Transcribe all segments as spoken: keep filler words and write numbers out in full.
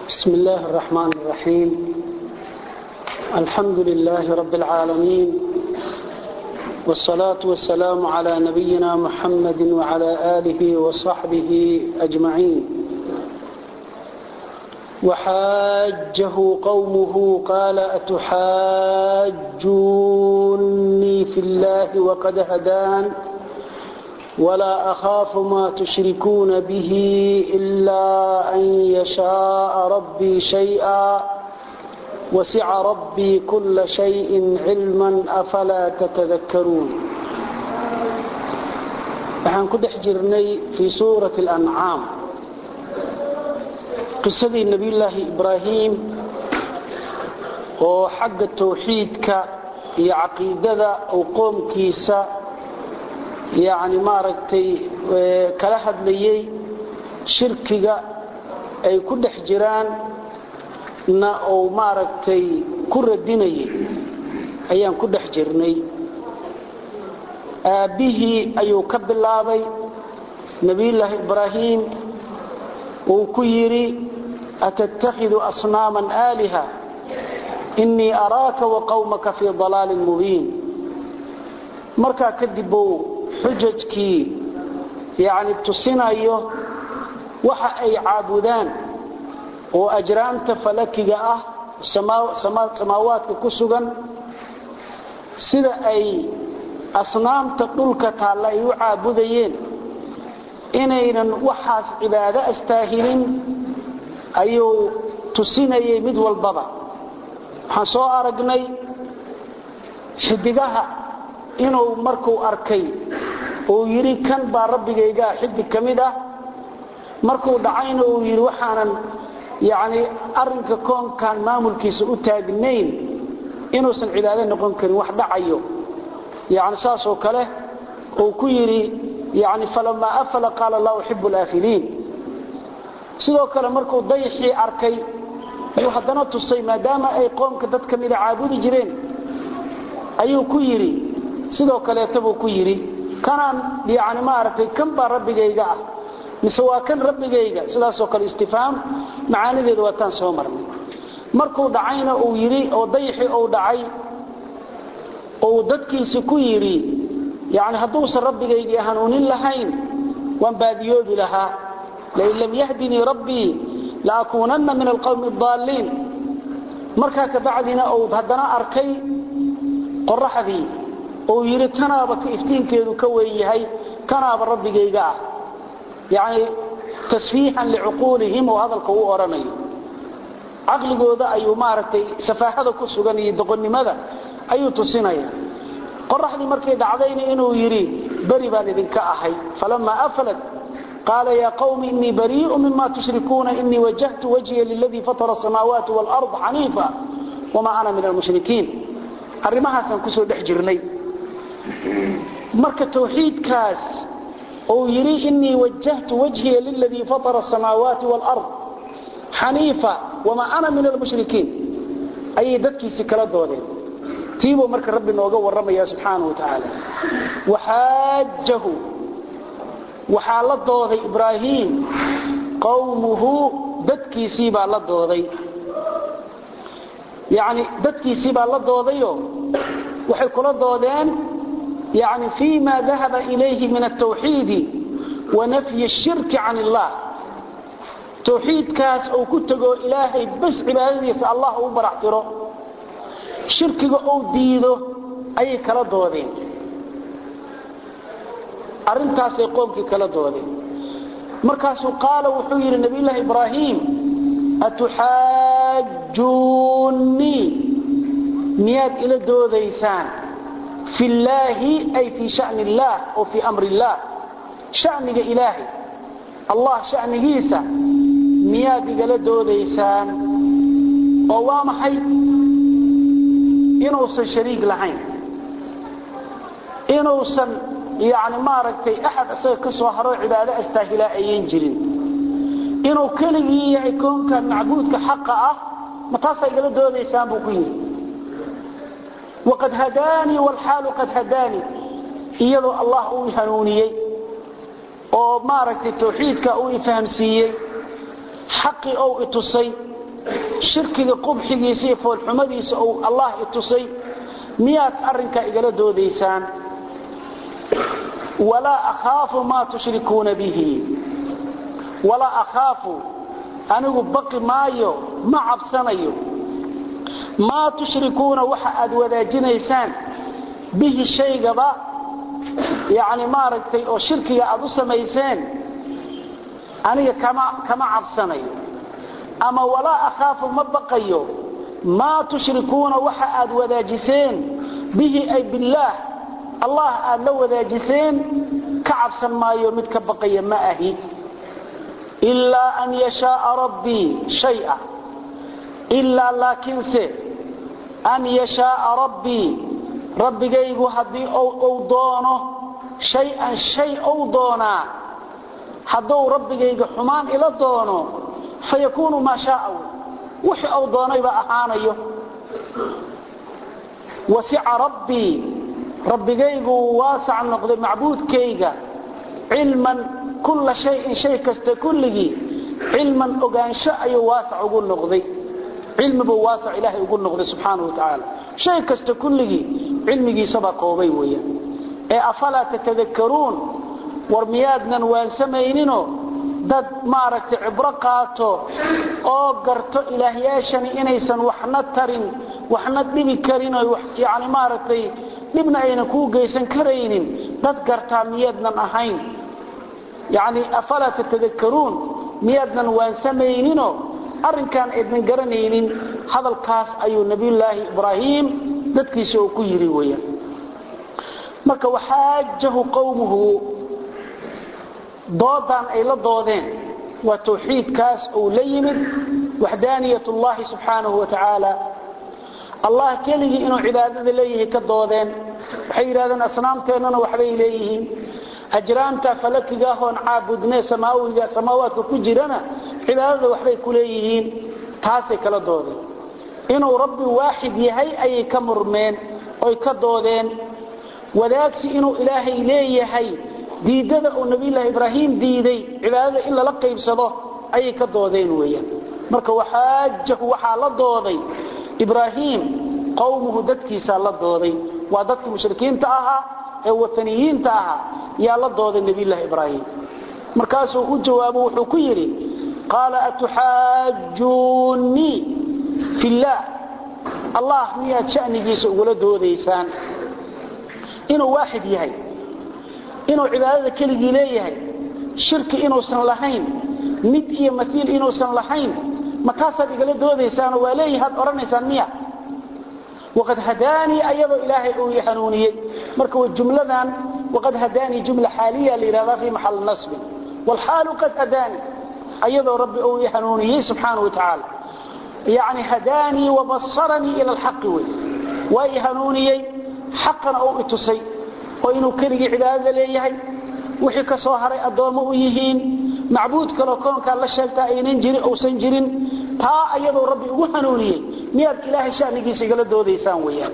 بسم الله الرحمن الرحيم. الحمد لله رب العالمين، والصلاة والسلام على نبينا محمد وعلى آله وصحبه أجمعين. وحاجه قومه قال أتحاجوني في الله وقد هدان ولا أخاف ما تشركون به إلا أن يشاء ربي شيئا وسع ربي كل شيء علما أفلا تتذكرون. waxaan ku dhex jirnay في سورة الأنعام qisadii نبي الله إبراهيم oo xagga tawxiidka iyo caqiidada oo qoomkiisa يعني ما رأيتي كلا هدليي شركيغا أي كل حجران نا أو ما رأيتي كل الديني أيام كل حجرني به أيو كب الله نبي الله إبراهيم وكيري أتتخذ أصناما آلهة إني أراك وقومك في ضلال مبين مركا كدبوا xujajkii yaani tusinayo waxa ay caabudaan oo ajraamta falakiga ah samaawaadka ku sugan sida ay asnaamta dhulka taala ay u caabudayeen inaynan waxaas cibaado astaahilin ayuu tusinayay mid walbaba. waxaan soo aragnay xidigaha inuu markuu arkay oo yiri kan baa rabbigayga xiddi kamid ah markuu dhacayna uu yiri waxaanan yaani arinka koonkan maamulkiisa u taagnayn inuu san cibaado noqon karin wax dhacayo yaani saas oo kale oo ku yiri yaani falama afala qala la uhibbu al-afilin. sidoo kale markuu dayxi arkay iyo hadana tusay maadaama ay qoomka dad kamid ah caabudi jireen ayuu ku yiri sidoo kale tabuu ku yiri kanaan yaani ma aragtay kan baa rabbigayga ah mise waa kan rabbigayga sidaas oo kale istifaam macaanideedu waa tan soo marnay. markuu dhacayna uu yiri oo dayxi uu dhacay oo dadkiisa ku yiri yaani hadduu rabbigayga hanuunin lahayn waan baadiyoobi lahaa la lam yahdini rabbi la akunanna min alqawmi ad-dallin. markaa ka bacdina uu hadana arkay qorraxdii oo yiri tanaaba ka iftiinkeedu ka weeyahay kanaaba rabbigayga ah yaani tasfiihan liuqulihim wa hadalka uu oranayo aqligooda ayuu maartay safaahada ku sugan iyo doqonnimada ayuu tusinaya. qorraxdii markay dhacdayna inuu yiri bari baan idinka ahay falama afalat قال يا قوم إني بريء مما تشركون إني وجهت وجهي للذي فطر السماوات والأرض حنيفا وما أنا من المشركين. arrimahaasaan ku soo dhex jirnay marka tawxiidkaas oo yiri inni wajjahtu wajhiya lilladhi fatara as-samawati wal ard hanifa wama ana min al-mushrikeen ay dadkiisi kala doodeen tiibo marka rabbi nooga waramaya subhanahu wa ta'ala. wahajjahu waxa la dooday ibraahim qawmuhu dadkiisi baa la dooday يعني dadkiisi baa la doodayo waxay kula doodeen يعني فيما ذهب إليه من التوحيد ونفي الشرك عن الله. توحيد كاس أو كتغو إلهي بس عبادتي الله وبرحتره شركه أو ديده أي كلا دودين أرنتاس يقومك كلا دودين. مركز قال وحير النبي الله إبراهيم أتحاجوني نياد إلى دوديسان في الله أي في شأن الله أو في أمر الله شأنك إلهي الله شأنه إيسا نياد إلى دوديسان قوام حي إنوصن شريك لحين إنوصن يعني ما ركتي أحد أسأل كسوة هروع عبادة أستاهلاء ينجرين inuu kaliya yahay koonka macbuudka xaq ah mataasay gala doodaysaan buu ku yiri waqad hadani wal halu qad hadani iyadoo allah uu hanuuniyay oo maaragtay tawxiidka uu fahamsiiyay حقي أو إتصي شركي قبحيسي فالحمديس أو الله إتصي ميات أرنك إقل دوديسان ولا أخاف ما تشركون به ولا أخاف أنه بقي مايو ما عبسانيو ما تشركون وحد وذا جنيسان به الشيء قبا يعني ما رجتي أو شركي أدو سميسان أنا كما كما عبسانيو أما ولا أخاف ما بقيو ما تشركون وحد وذا جسين به أي بالله الله لو ذا جسين كعبسا ما يومد كبقيا ما أهي إلا أن يشاء ربي شيئا إلا لكن سي أن يشاء ربي ربي جيغو هدي أو, أو دونه شيئا شيء أو دونا حدو ربي جيغو حمان إلى دونه فيكون ما شاء وحي أو دونه يبقى أحانيه وسع ربي ربي جيغو واسع النقضي معبود كيغا علما كل شيء شيء كست كله علما أغانشاء واسع يقول نقضي علم بواسع إلهي يقول نقضي سبحانه وتعالى شيء كست كله علمي سبق وبيويا أفلا تتذكرون ورميادنا وانسمينينو dad maaragtay cibro qaato oo garto ilaahiyashani inaysan waxna tarin waxna dhibi karin oo wax yaani maaragtay dibna ayna ku geysan kareynin dad gartaa miyadnan ahayn yaani afala tatadakkarun miyadnan waan sameeynino arrinkan idin garanaynin hadalkaas ayuu nabiyullaahi ibraahim dadkiisa uu ku yiri weeyaan marka waxaajahu qawmuhu ضادان أي لضادين وتوحيد كاس أو ليمد وحدانية الله سبحانه وتعالى الله كله إنه عبادة إليه كالضادين وحير هذا أصنام تاننا وحبي إليه أجرامتا فلك جاهون عابدنا سماوي سماوات كجرنا عبادة وحبي كليهين تاسي كالضادين إنه ربي واحد يهي أي كمرمين أو كالضادين وذاكس إنه إلهي إليه يهي diidada oo nabi ilaahi ibraahim diiday cibaadada illa la qaybsado ay ka doodeen weeyaan marka waxaajahu waxa la dooday ibraahim qowmuhu dadkiisa la dooday waa dadkii mushrikiinta ahaa ee wataniyiinta ahaa yaa la dooday nabi ilaahi ibraahim markaas uu jawaabo wuxuu ku yiri qala atuhajjuni fillah allah miya shanigiisa ugu la doodaysaan inuu waahid yahay inuu cibaadada kaliya leeyahay shirki inuu san lahayn mid iyo mathiil inuu san lahayn makaasad igala doodaysaan waa leeyahay oranaysan miya waqad hadani ayadu ilaahi uu yahanuuniyay marka waa jumladan waqad hadani jumla haaliya lirada fi mahall nasb wal halu qad hadani ayadu rabbi uu yahanuuniyay subhanahu wa ta'ala يعني هداني وبصرني الى الحق wa yahanuuniyay حقا او itusay oo inuu kaliya cibaadada leeyahay wixii ka soo haray adoomo u yihiin macbuud kale koonka la sheegta aynan jirin oo san jirin taa ayadoo rabbi ugu hanuuniyay miyad ilaahay shaanigiisa igala doodaysaan weeyaan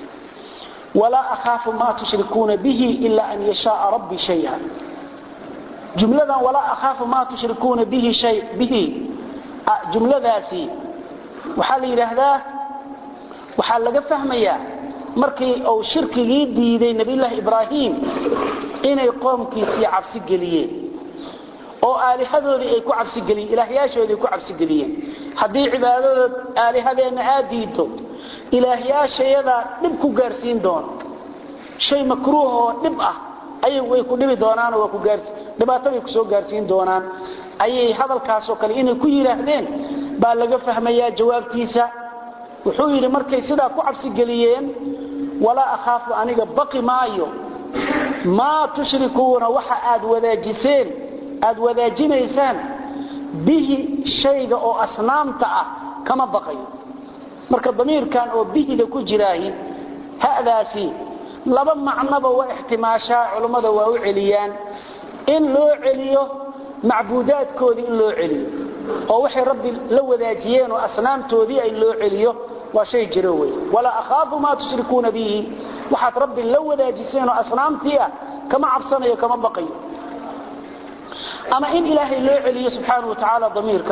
wala akhafu ma tushrikuuna bihi illa an yashaa rabbi shay'an jumladan wala akhafu ma tushrikuuna bihi shay bihi jumladaasi waxa la yiraahdaa waxa laga fahmayaa markii uu shirkigii diiday nabi ilaahi ibraahim inay qoomkiisa cabsi galiyeen oo aalihadoodii ay ku cabsi galiyeen ilaahiyaashoodii ku cabsi galiyeen hadii cibaadada aalihadeena aadiito ilaahiyaashayada dib ku gaarsiin doon shay makruuh oo dib ah ayay way ku dhibi doonaan oo ku gaarsiin dhibaatooyin ku soo gaarsiin doonaan ayay hadalkaas oo kale inay ku yiraahdeen baa laga fahmayaa jawaabtiisa wuxuu yiri markay sidaa ku cabsi galiyeen wala akhafu aniga baqi maayo ma tushrikuuna waxa aad wadaajiseen aad wadaajinaysaan bihi shayga oo asnaamta ah kama baqayo marka damiirkan oo bihida ku jiraahi hadaasi laba macnaba waa ihtimaasha culimada waa u celiyaan in loo celiyo macbuudaadkoodii in loo celiyo oo waxay rabbi la wadaajiyeen oo asnaamtoodii ay loo celiyo waa shay jiro way wala akhafu ma tushrikuuna bihi waxaad rabbi la wadaajiseen oo asnaamtii ah kama cabsanayo kama baqayo ama in ilaahay loo celiyo subhanahu wa ta'ala damiirka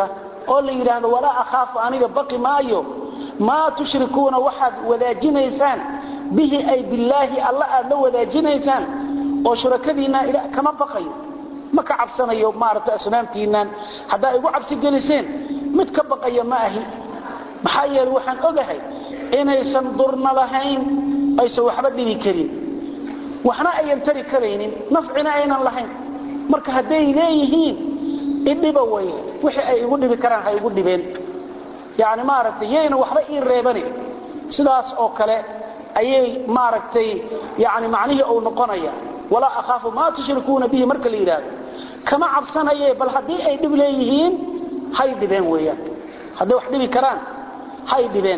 oo la yiraahdo wala akhaafu aniga baqi maayo ma tushrikuuna waxaad wadaajinaysaan bihi ay billahi alla aad la wadaajinaysaan oo shurakadiina ila kama baqayo ma ka cabsanayo maarta asnaamtiinaan hadaa igu cabsi geliseen mid ka baqaya ma ahi maxaa yeelay waxaan ogahay inaysan durna lahayn aysan waxba dhibi karin waxna ayan tari kareynin nafcina aynan lahayn marka haday leeyihiin idhiba way wixii ay igu dhibi karaan hay igu dhibeen yaani maaragtay yeena waxba ii reebani sidaas oo kale ayay maaragtay yaani macnihi oo noqonaya wala akhaafu ma tushrikuuna bihi marka la yiraahdo kama cabsanaye bal hadii ay dhib leeyihiin hay dhibeen weeyaan haday wax dhibi karaan hay dhibeen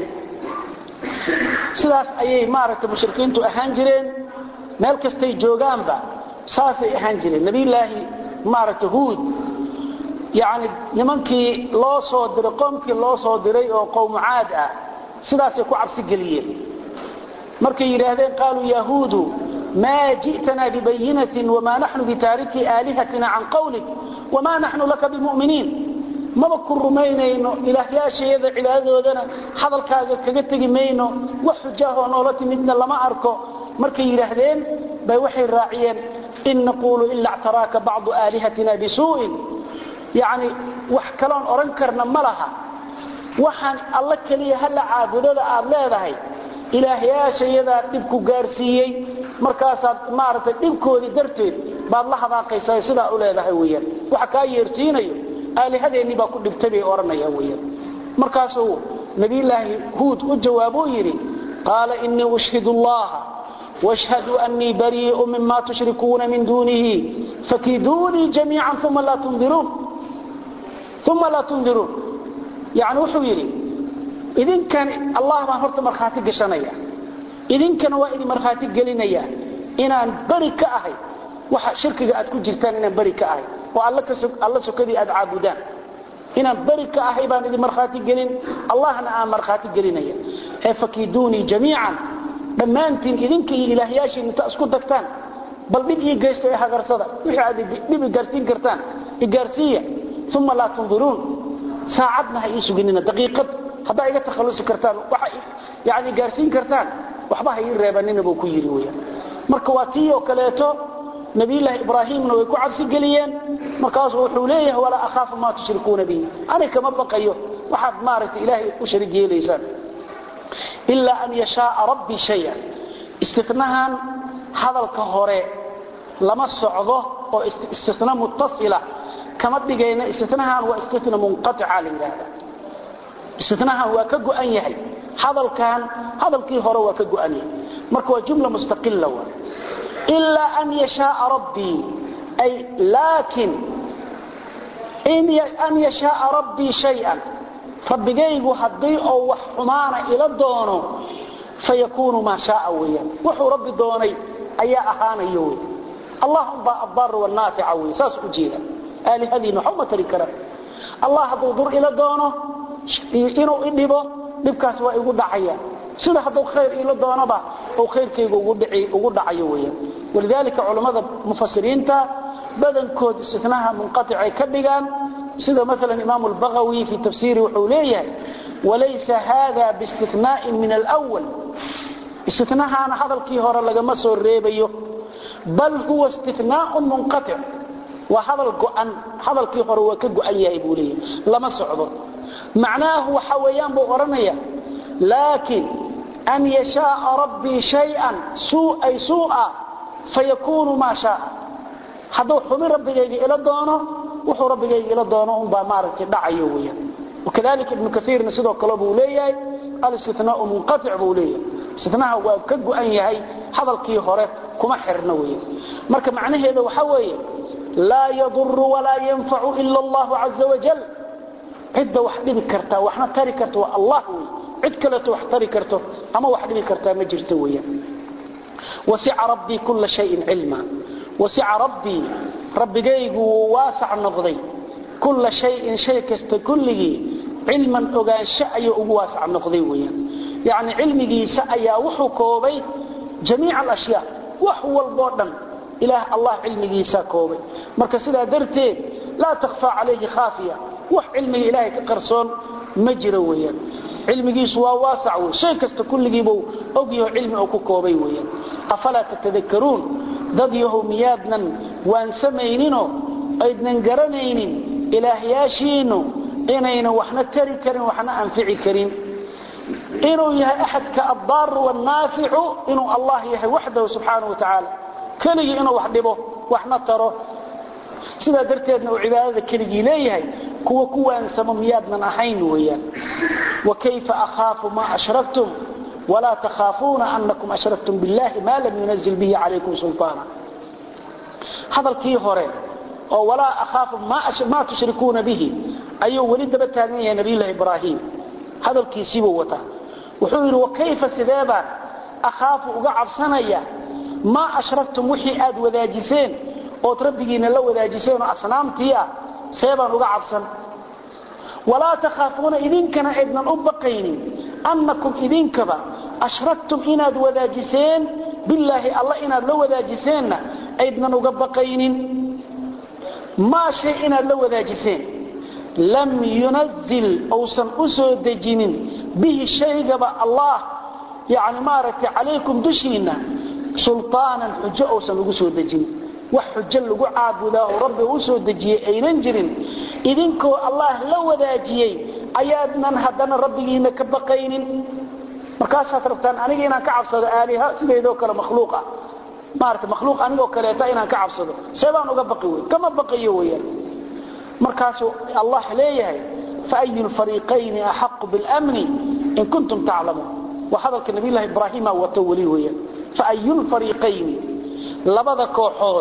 sidaas ayay maaragtay mushrikiintu ahaan jireen meel kastay joogaanba saasay ahaan jireen nabi ilaahi maaragtay huud yaani nimankii loo soo diray qoomkii loo soo diray oo qowm aad ah sidaas ay ku cabsi galiyeen markay yiraahdeen qaalu yahuudu ma ji'tana bi bayyinatin wama nahnu bi tariki alihatina an qawlik wama nahnu laka bimu'minin ma bakurumayno ilaahyaasheeda cilaadoodana hadalkaaga kaga tagi mayno wax xujaho noolati midna lama arko markay yiraahdeen bay waxay raaciyeen in naqulu illa i'taraka ba'd alihatina bisu'in يعني wax kaloon oran karna malaha waxaan alla kaliya hal caabudada aad leedahay ilaahyaashayada dib ku gaarsiiyay markaas aad maartay dibkoodi darteed baad la hadaaqaysaa sida u leedahay weeyaan waxa ka yeersiinayo aalihadeeni baa ku dhibtay oranaya weeyaan markaas uu nabi ilaahi huud u jawaabo yiri qala inni ushhidu allah واشهد اني بريء مما تشركون من دونه فكيدوني جميعا ثم لا تنظرون ثم لا تنظرون يعني وحو يري إذن كان الله ما هرت مرخاتي قشانيا إذن كان وإذن مرخاتي قلينيا إنان بريك أهي وحا شركة أتكون جرتان إنان بريك أهي والله سكذي أدعابدان إنان بريك أهي بان إذن مرخاتي قلين الله أنا مرخاتي قلينيا فكيدوني جميعا لما أنتين إذن كي إلهياشي نتأسكو دكتان بل بدي يقيستو إيها غرصدا وحا دي قرسين كرتان إقارسية ثم لا تنظرون ساعدنا هيسو قلنا دقيقة هذا إذا تخلص كرتان يعني قارسين كرتان وحباها يريبانين بوكو يريويا مركواتيه وكاليتو نبي الله إبراهيم ويكو عبسي قليين مركاسه وحوليه ولا أخاف ما تشركون به أنا كما بقيه وحب مارت إلهي أشركيه ليسان إلا أن يشاء ربي شيئا استثناها هذا الكهوري لما الصعوده استثناء متصلة كما دغينا استثناها واستثناء منقطع لهذا استثناها هو كغان يحي هذا كان هذا كي هره هو كغان marka waa jumla mustaqilla wa illa an yasha rabbi ay lakin in an yasha rabbi shay'an rabbigaygu hadii oo wax xumaana ila doono fayakunu ma shaa wiya wuxuu rabbi doonay ayaa ahaanayo allah ba adar wa nafi'a wa sas u jeeda آلهذي نحومة الكرام الله هذا ضر إلى دونه إنه إنبه نبكاس ويقول دعيا سنة هذا خير إلى دونه با أو خير كي يقول دعيا ولذلك علماء مفسرين تا بدن كود استثناها منقطع كبقان سنة مثلا إمام البغوي في تفسير وحوليه وليس هذا باستثناء من الأول استثناها أنا هذا الكيهور اللي مسوا الريبيو بل هو استثناء منقطع وهذا القرآن هذا الكفر هو كقرآن يهبوليه لما صعده معناه حويان بغرنيا لكن أن يشاء ربي شيئا سوء أي سوء فيكون ما شاء هذا حمي ربي يجي إلى الدونه وحو ربي يجي إلى الدونه هم بمارك دعيويا وكذلك ابن كثير نسيده قلبه بوليه الاستثناء منقطع بوليه استثناء هو كقرآن يهي هذا الكفر كما حرنويا مركب معناه هذا وحوي لا يضر ولا ينفع إلا الله عز وجل عدة وحدين كرتا وحنا تاري كرتا الله عد كلته وحتاري كرتا أما وحدين كرتا مجرتويا وسع ربي كل شيء علما وسع ربي ربي جايق وواسع النقضي كل شيء شيء كستكله علما أغان شأي وواسع النقضي يعني علمي سأيا وحكوبي جميع الأشياء وحو البردن إله الله علمه ساكوبي marka sida darteed la takhfa alayhi khafiya wax cilmiga ilaahay ka qarsoon ma jiro weeyaan cilmigiisu waa waasac weey shay kasta kulligiiba ogyahay cilmi oo ku koobay weeyaan afala tatadakkaruun dad yahumiyadnan waan sameeynino aydnan garanaynin ilaahyaashiinu inayna waxna tari karin waxna anfici karin inuu yahay ahadka ad-dar wan-nafi'u inuu Allah yahay wahdahu subhanahu wa ta'ala kaliya inuu wax dhibo waxna taro sida darteedna uu cibaadada kaliya leeyahay kuwa kuwaan samamiyadnan ahayn weeyaan wa kayfa akhafu ma ashraktum wala takhafuna annakum ashraktum billahi ma lam yunzil bihi alaykum sultana hadalkii hore oo wala akhafu ma ma tushrikuna bihi ayu walida bataagan yahay nabi ilaahi ibraahim hadalkiisiiba wata wuxuu yiri wa kayfa sidaba akhafu uga cabsanaya ma ashraktum wixii aad wadaajiseen oo rabbigiina la wadaajiseen asnaamtiya seebaan uga cabsan wala takhafuna idinkana idnan u baqaynin annakum idinkaba ashraktum inaad wadaajiseen billahi allah inaad la wadaajiseenna idnan uga baqaynin ma shay inaad la wadaajiseen lam yunzil awsan usoo dejinin bihi shaygaba allah yaani maaragtay alaykum dushina sultaanan hujja awsan ugu soo dejinin wax hujja lagu caabudaa rabbi uu soo dejiyay aynan jirin idinkoo allah la wadaajiyay ayaadnan hadana rabbigiina ka baqaynin markaas aad rabtaan aniga inaan ka cabsado aaliha sideedoo kale makhluuqa maarta makhluuq anigoo kale taa inaan ka cabsado sabaan uga baqi way kama baqiyo weeyaan markaas allah leeyahay fa ayyul fariqayn ahq bil amn in kuntum ta'lamun wa hadalka nabi allah ibrahim wa tawli weeyaan fa ayyul fariqayn labada kooxood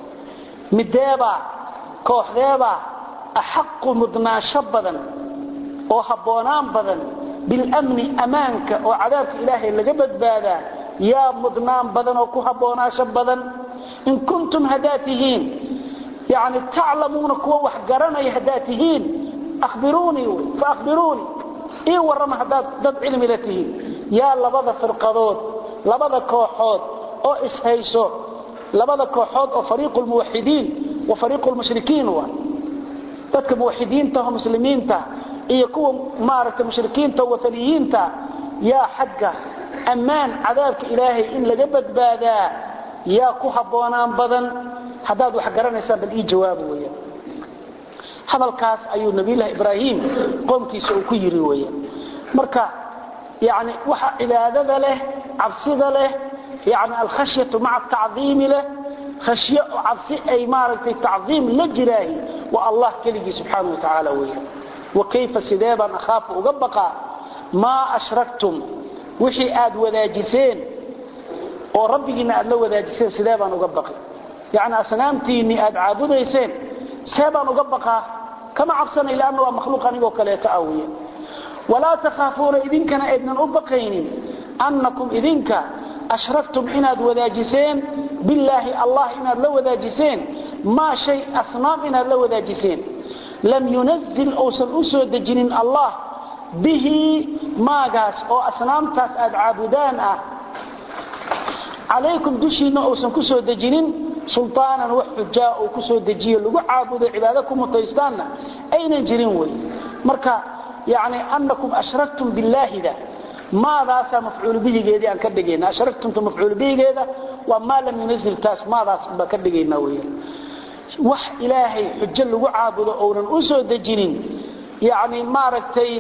mideeba kooxdeeba ahq mudnaasha badan oo haboonaan badan bil amn amaanka oo cadaabka ilaahay laga badbaadaa يا مدنان بدن او كحبوناش بدن ان كنتم هداتهين يعني تعلمون كو wax garanay hadaatihiin akhbiruni fa akhbiruni ee warama hadaad dad cilmi latihiin ya labada firqadood labada kooxood oo ishayso labada kooxood oo fariiqul muwahhidiin wa fariiqul mushrikiin wa dadka muwahhidiinta oo muslimiinta iyo kuwa maaragtay mushrikiinta oo wathaniyiinta ya xagga amaan cadaabka ilaahay in laga badbaadaa yaa ku haboonaan badan hadaad wax garanaysaa bal ii jawaab weeyaan hadalkaas ayuu nabi ilaahi ibraahim qoomkiisa uu ku yiri weeyaan marka yaani waxa cibaadada leh cabsida leh yaani al-khashyatu ma'a at-ta'zim leh khashya cabsi ay maaragtay ta'zim la jiraahi wa allah kaligi subhanahu wa ta'ala weeyaan wa kayfa sidaban akhafu uga baqa ma ashraktum wixii aad wadaajiseen oo rabbigiina aad la wadaajiseen sidee baan uga baqay yaani asnaamtiini aad caabudayseen sidee baan uga baqaa kama cabsanay laana waa makhluuq anigo kale ka awiya wala takhafuna idinkana idnan u baqaynin annakum idinka ashraktum inaad wadaajiseen billahi allah inaad la wadaajiseen ma shay asnaam inaad la wadaajiseen lam yunzil awsan usoo dejinin allah به ماغاس او اصنامتاس اد عابدان اه عليكم دشينا او سن كسو دجينين سلطانا وحجا او كسو دجيه لو عابد عبادكم متيستانا اين جيرين وي marka yaani annakum ashraktum billahi da ma daasa mafcuul bihigeedi aan ka dhigayna ashraktum mafcuul bihigeeda wa ma lam yunzil taas ma daas ba ka dhigayna way wax ilaahay xujja lagu caabudo oo aan u soo dejinin yaani maaragtay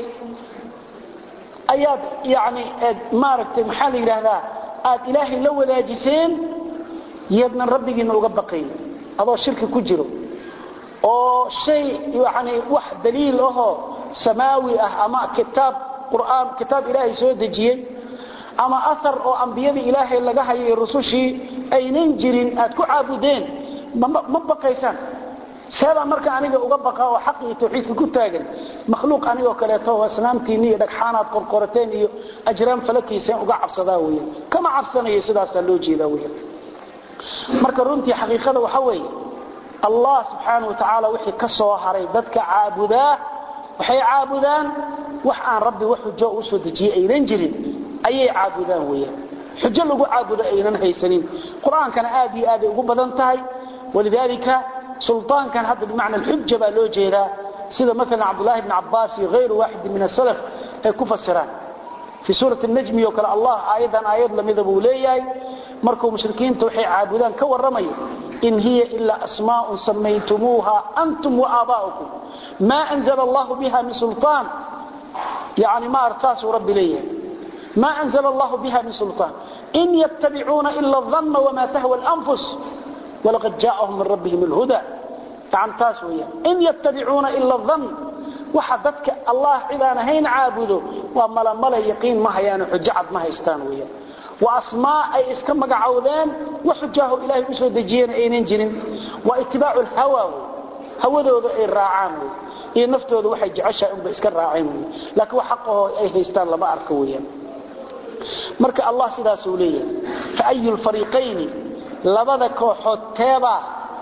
ayaad yaani maaragtay maxal yiraahdaa aad ilaahay la wadaajiseen yadna rabbigiina uga baqay adoo shirki ku jiro oo shay yaani wax daliil ah samaawi ah ama kitaab quraan kitaab ilaahay soo dejiyay ama athar oo anbiyada ilaahay laga hayay rusushii aynan jirin aad ku caabudeen ma baqaysan سبب marka aniga uga baqa oo xaq iyo tawxiidka ku taagan makhluuq aniga kale to wasnaamtiini dhagxaanaad qorqorateen iyo ajraan falakiisa uga cabsadaa weeyaan kama cabsanayo sidaas loo jeedaa weeyaan marka runtii xaqiiqada waxa weey Allah subhanahu wa ta'ala wixii ka soo haray dadka caabuda waxay caabudaan wax aan rabbi wax xujo u soo dejiyay aynan jirin ayay caabudaan weeyaan xujo lagu caabudo aynan haysanin quraankana aad iyo aad ugu badan tahay walidaalika سلطان كان هذا بمعنى الحجة بالوجهة سيده مثلا عبد الله بن عباس غير واحد من السلف ay ku fasiraan في سورة النجم يقول الله ايضا ايات لميده بو ليهي markuu mushrikiinta waxay caabudaan ka waramayo in hiya illa asmaa'un samaytumuha antum wa abaa'ukum ma anzala Allah biha min sultan yani ma artasu rabbi liya ma anzala Allah biha min sultan in yattabi'una illa adh-dhanna wa ma tahwa al-anfus wa laqad ja'ahum min rabbihim al-huda ta'am taswiya in yattabi'una illa adh-dhann وحدتك الله إذا نهين عابده وملا ملا يقين ما هيان حجعت ما هيستان ويا وأسماء أي إسكم مقعودان وحجاه إلهي بسوء دجين أين جنين واتباع الهوى هو ذو الراعان إيه نفته ذو حج عشاء بإسكن راعين لكن وحقه أي هيستان لما أركويا مرك الله سيدا سوليا فأي الفريقين لبذك حتابا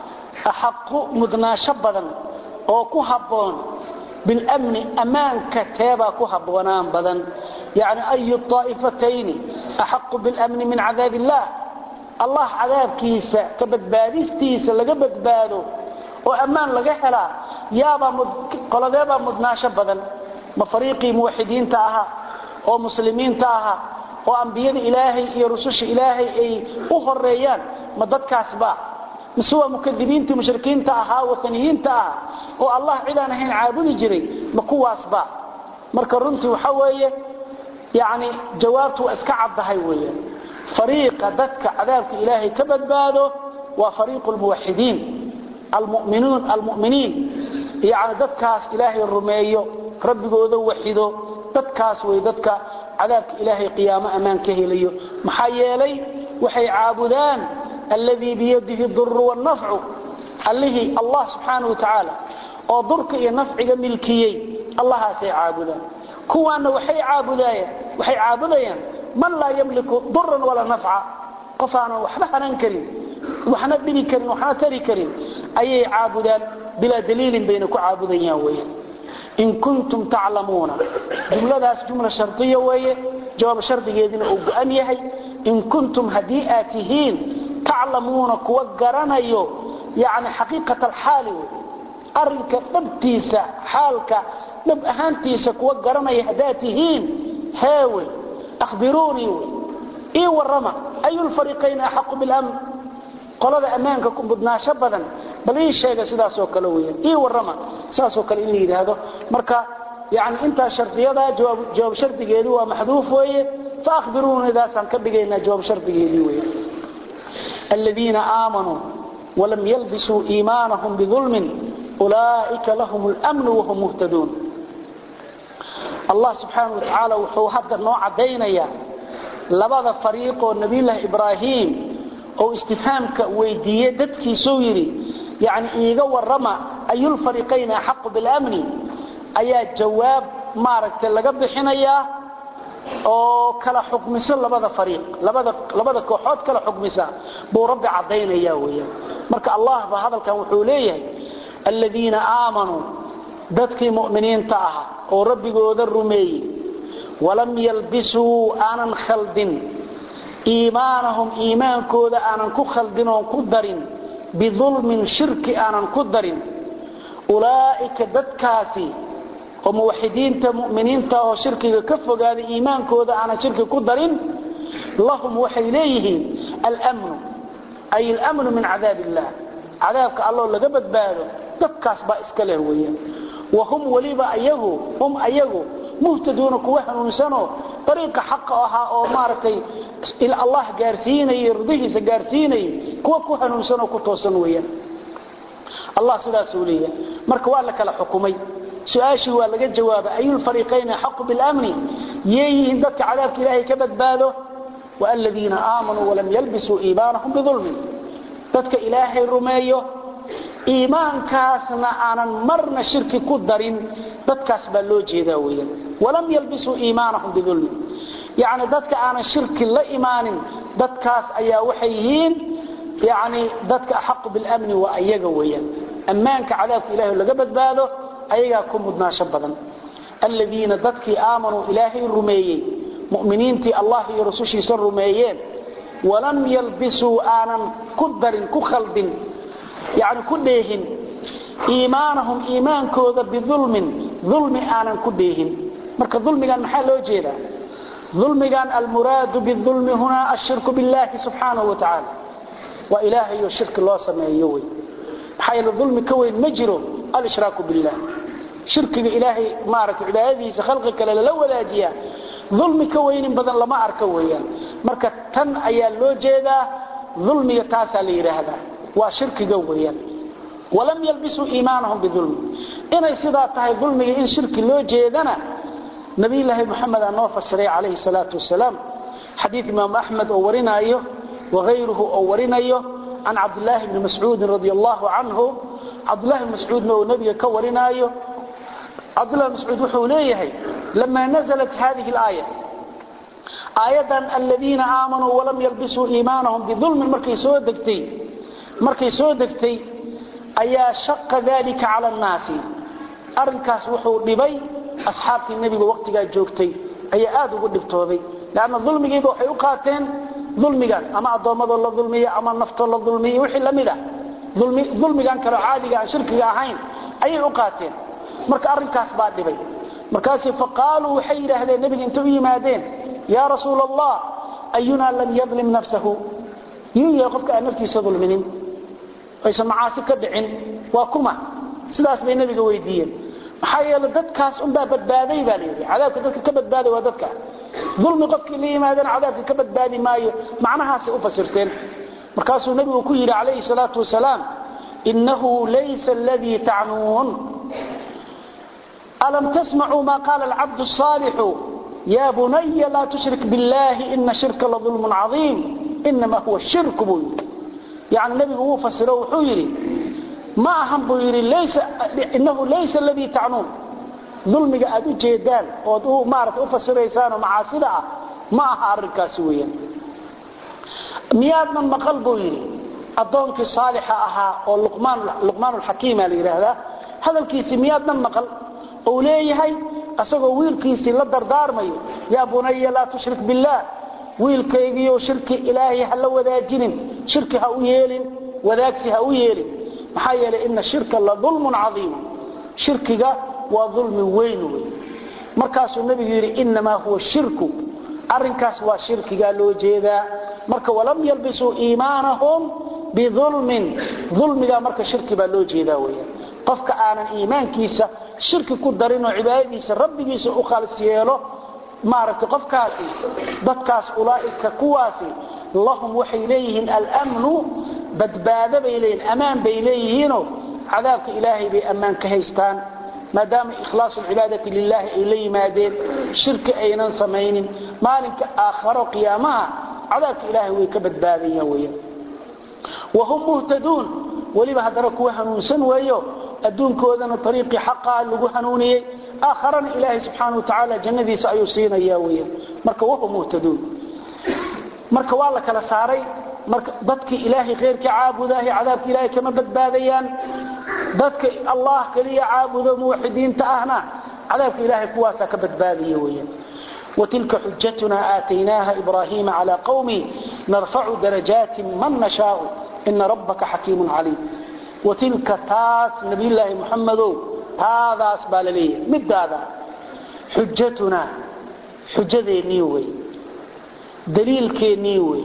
أحق مدنا شبدا أو كهبون بالأمن أمان كتابة كهب ونام بدن يعني أي الطائفتين أحق بالأمن من عذاب الله الله عذاب كيسة كبدباديس تيسة لقبت باده وأمان لقحلا يابا مد... قال يابا مدناشا بدن مفريقي موحدين تاها ومسلمين تاها وأنبياء إلهي يرسوش إلهي أي أخر ريان مدد كاسبا سوى مكذبين مشركين تاها وثنيين تاها والله عدانا هين عابد جري مكوا أصبع مركا رنتي وحوية يعني جوابته أسكعب بهايوية فريق ذاتك عذابك إلهي كبد باده وفريق الموحدين المؤمنون المؤمنين يعني ذاتكاس إلهي الرميو ربي قوذو وحيدو ذاتكاس ويذاتك عذابك إلهي قيامة أمان كهيليو محايا لي وحي عابدان الذي بيده الضر والنفع الذي الله سبحانه وتعالى oo durka iyo nafciga milkiyay Allah say caabudaan kuwana waxay caabudayaan waxay caabudayaan man la yamliku darran wala naf'a qofana waxba hanan karin waxna dili karin waxna tari karin ayay caabudaan bila daliilin bayna ku caabudayaan weeye in kuntum ta'lamuna jumladaas jumla shartiya weeye jawaab shartigeedina uu go'an yahay in kuntum hadiatihin ta'lamuna kuwa garanayo yani haqiiqata al-hali أرنك نبتيسة حالك نب أهانتيسة كوا قرني هداتهين هاوي أخبروني إيه والرمى أي الفريقين أحق بالأمن قال هذا أمانك كن بدنا شبدا بل إيه الشيء سيدا سوكالويا إيه والرمى سيدا سوكاليني هذا مركا يعني أنت شرطي هذا جواب, جواب شرطي جيدوا محذوف ويه فأخبروني إذا سنكبقينا جواب شرطي جيدوا الذين آمنوا ولم يلبسوا إيمانهم بظلم أولئك لهم الأمن وهم مهتدون الله سبحانه وتعالى وحو هذا النوع دينيا لبدا فريق النبي الله إبراهيم أو استفهامك ويدية دتكي سويري يعني إيغا والرمى أي الفريقين أحق بالأمن أي جواب مارك لقب حنيا أو كلا حكم سل لبدا فريق لبدا لبدا كوحود كلا حكم سل بو رب عدينيا ويا مرك الله بهذا كان وحوليه الذين آمنوا ذاتك مؤمنين تاها وربي قود الرمي ولم يلبسوا آنا خلد إيمانهم إيمان كود آنا كخلدين وكدر بظلم شرك آنا كدر أولئك ذاتكاسي وموحدين مؤمنين تاها شرك كفوا قال إيمان كود آنا شرك كدر لهم وحيليه الأمن أي الأمن من عذاب الله عذابك الله لقبت باله dadkaas ba iska leh weeyaan wahum waliba ayagu hum ayagu muhtadoon ku waxanuunsano tariiqa xaq ah oo maartay ila Allah gaarsiinay irdihiisa gaarsiinay kuwa ku xanuunsano ku toosan weeyaan Allah sidaas uu leeyahay marka waa la kala xukumay su'aashi waa laga jawaabay ayul fariiqayna haqq bil amni yeeyin dadka cadaabka Ilaahay ka badbaado wa alladina aamanu wa lam yalbisu iimaanahum bi dhulm dadka Ilaahay rumeeyo إيمانكاسنا أنا مرنا شرك كدرين دتكاس باللو جيدا ويا ولم يلبسوا إيمانهم بظلم يعني دتك أنا شرك لا إيمان دتكاس أيا وحيين يعني دتك أحق بالأمن وأيجا ويا أمانك عذابك إلهي اللي قبت باله أيجا كم مدنا شبدا الذين دتك آمنوا إلهي الرميين مؤمنين تي الله يرسوشي سر رميين ولم يلبسوا أنا كدرين كخلد يعني كلهن iimaanahum iimaankooda bidulmin dulmi aanan ku dheehin marka dulmigan maxaa loo jeedaa dulmigan almuraad bidulmi huna ashirku billahi subhanahu wa ta'ala wa ilaahi iyo shirki loo sameeyo way maxaa dulmi ka weyn ma jiro al-ishraaku billah shirkiga ilaahi maaraka cibaadadiisa khalqi kale la wadaajiya dulmi ka weyn badan lama arka weeyaan marka tan ayaa loo jeedaa dulmiga taasa la yiraahdaa waa shirkiga weeyaan walam yalbisu iimaanahum bidulm inay sidaa tahay dulmiga in shirki loo jeedana nabi ilaahi muhammad anoo fasiray alayhi salatu wasalaam hadith imam ahmad oo warinayo wa ghayruhu oo warinayo an abdullah ibn mas'ud radiyallahu anhu abdullah ibn mas'ud oo nabiga ka warinayo abdullah ibn mas'ud wuxuu leeyahay lama nazalat hadhihi al-aya ayadan alladheena aamanu wa lam yalbisu iimaanahum bidulm markay soo degtay markay soo degtay ayaa shaqqa dalika ala an-nas arrinkaas wuxuu dhibay asxaabtii nabiga waqtiga joogtay ayaa aad ugu dhibtooday laana dulmigeedu waxay u qaateen dulmigan ama adoomada la dulmiyo ama nafto la dulmiyo wixii lamida dulmi dulmigan kala caadiga aan shirkiga ahayn ayay u qaateen marka arrinkaas baa dhibay markaas faqaalu waxay yiraahdeen nabiga intuu yimaadeen ya rasuulallah ayuna lam yadlim nafsuhu yiya qofka aan naftiisa dulminin aysan macaasi ka dhicin waa kuma sidaas bay nabiga weydiiyeen maxaa yeelay dadkaas un baa badbaaday baa leeyahay cadaabka dadka ka badbaaday waa dadka dulmi qofkii la yimaadeen cadaabka ka badbaadi maayo macnahaas u fasirteen markaasuu nabigu ku yiri alayhi salatu wasalaam innahu laysa alladhi ta'nun alam tasma'u ma qala al-'abd as-salih ya bunayya la tushrik billahi inna shirka la dhulmun 'azim inma huwa ash-shirku يعني النبي هو فسره وحيري ما أهم بيري ليس إنه ليس الذي تعنون ظلمك أدو جيدان وأدو مارت أفسر إيسان ومعاصرة ما أحرك سويا مياد من مقل بيري الضونك الصالحة أها واللقمان لقمان الحكيم اللي هذا هذا الكيس مياد من مقل أوليه هاي أسوأ ويل كيسي لدر دار ميو يا بني لا تشرك بالله wiilkaygiyo shirki ilaahi hal wadaajinin shirki ha u yeelin wadaagsi ha u yeelin maxaa yeelay in shirka la dhulmun azim shirkiga waa dhulmi weyn weey markaas uu nabigu yiri inma huwa shirku arrinkaas waa shirkiga loo jeedaa marka walam yalbisu iimaanahum bidhulmin dhulmiga marka shirki baa loo jeedaa weey qofka aanan iimaankiisa shirki ku darin oo cibaadadiisa rabbigiisa u khalis yeelo مارك قفكاسي بدكاس أولئك كواسي اللهم وحي إليهن الأمن بدباد بإليهن أمان بإليهن عذابك إلهي بأمان كهيستان ما دام إخلاص العبادة لله إليه ما دين شرك أينا سمين مالك آخر قيامها عذابك إلهي ويكبدباد يويا وهم مهتدون ولما هدركوا هنوسا ويو أدون كودنا طريق حقا لقوا هنوني آخرا إلهي سبحانه وتعالى جندي سأيوسين إياويا مركا وهم مهتدون مركا والله كلا ساري مركا ضدك إلهي غيرك عابده عذابك إلهي كما بدباديان ضدك الله كلي عابده موحدين تأهنا عذابك إلهي كواسا كبدباديويا وتلك حجتنا آتيناها إبراهيم على قومي نرفع درجات من نشاء إن ربك حكيم عليم وتلك تاس نبي الله محمد هذا أسبال لي مد هذا حجتنا حجة نيوي دليل كي نيوي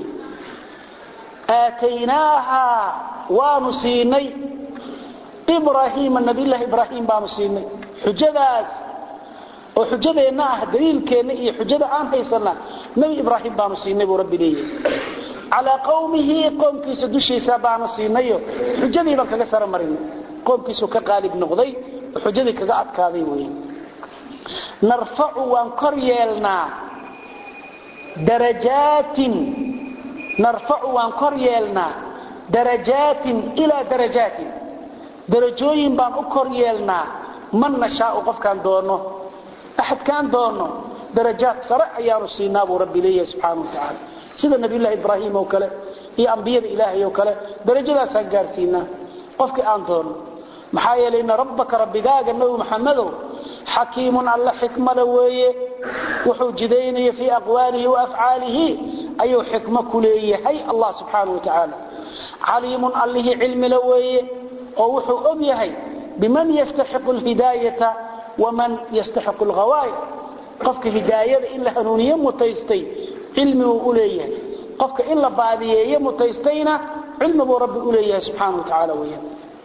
آتيناها ونسيني إبراهيم النبي الله إبراهيم بانسيني حجة وحجة ناه دليل كي نيوي حجة آن فيصلنا نبي إبراهيم بانسيني بربي لي على قومه قوم كيسو دوشي سابانو سينيو حجدي بان كغا سر مرين قوم كيسو كقالب نقدي حجدي كغا ادكاداي وين نرفع وان كريلنا درجات نرفع وان كريلنا درجات الى درجات درجوين بان كريلنا من نشاء قف كان دونو احد كان دونو درجات سرع يا رسولنا ربي لي سبحانه وتعالى sida nabi ilaahi ibraahim oo kale iyo anbiyada ilaahi oo kale darajadaas aan gaarsiina qofkii aan doon maxaa yeelay in rabbaka rabbigaaga nabi maxamedo hakiimun alla xikmada weeye wuxuu jideynaya fi aqwaalihi wa af'aalihi ayu xikma kuleeyahay allah subhanahu wa ta'ala aliimun allihi ilmi la weeye oo wuxuu og yahay بمن يستحق الهداية ومن يستحق الغواية قفك هداية إلا هنونية متيستي علمه أوليه قفك إلا بعضيه متيستين علمه رب أوليه سبحانه وتعالى وياه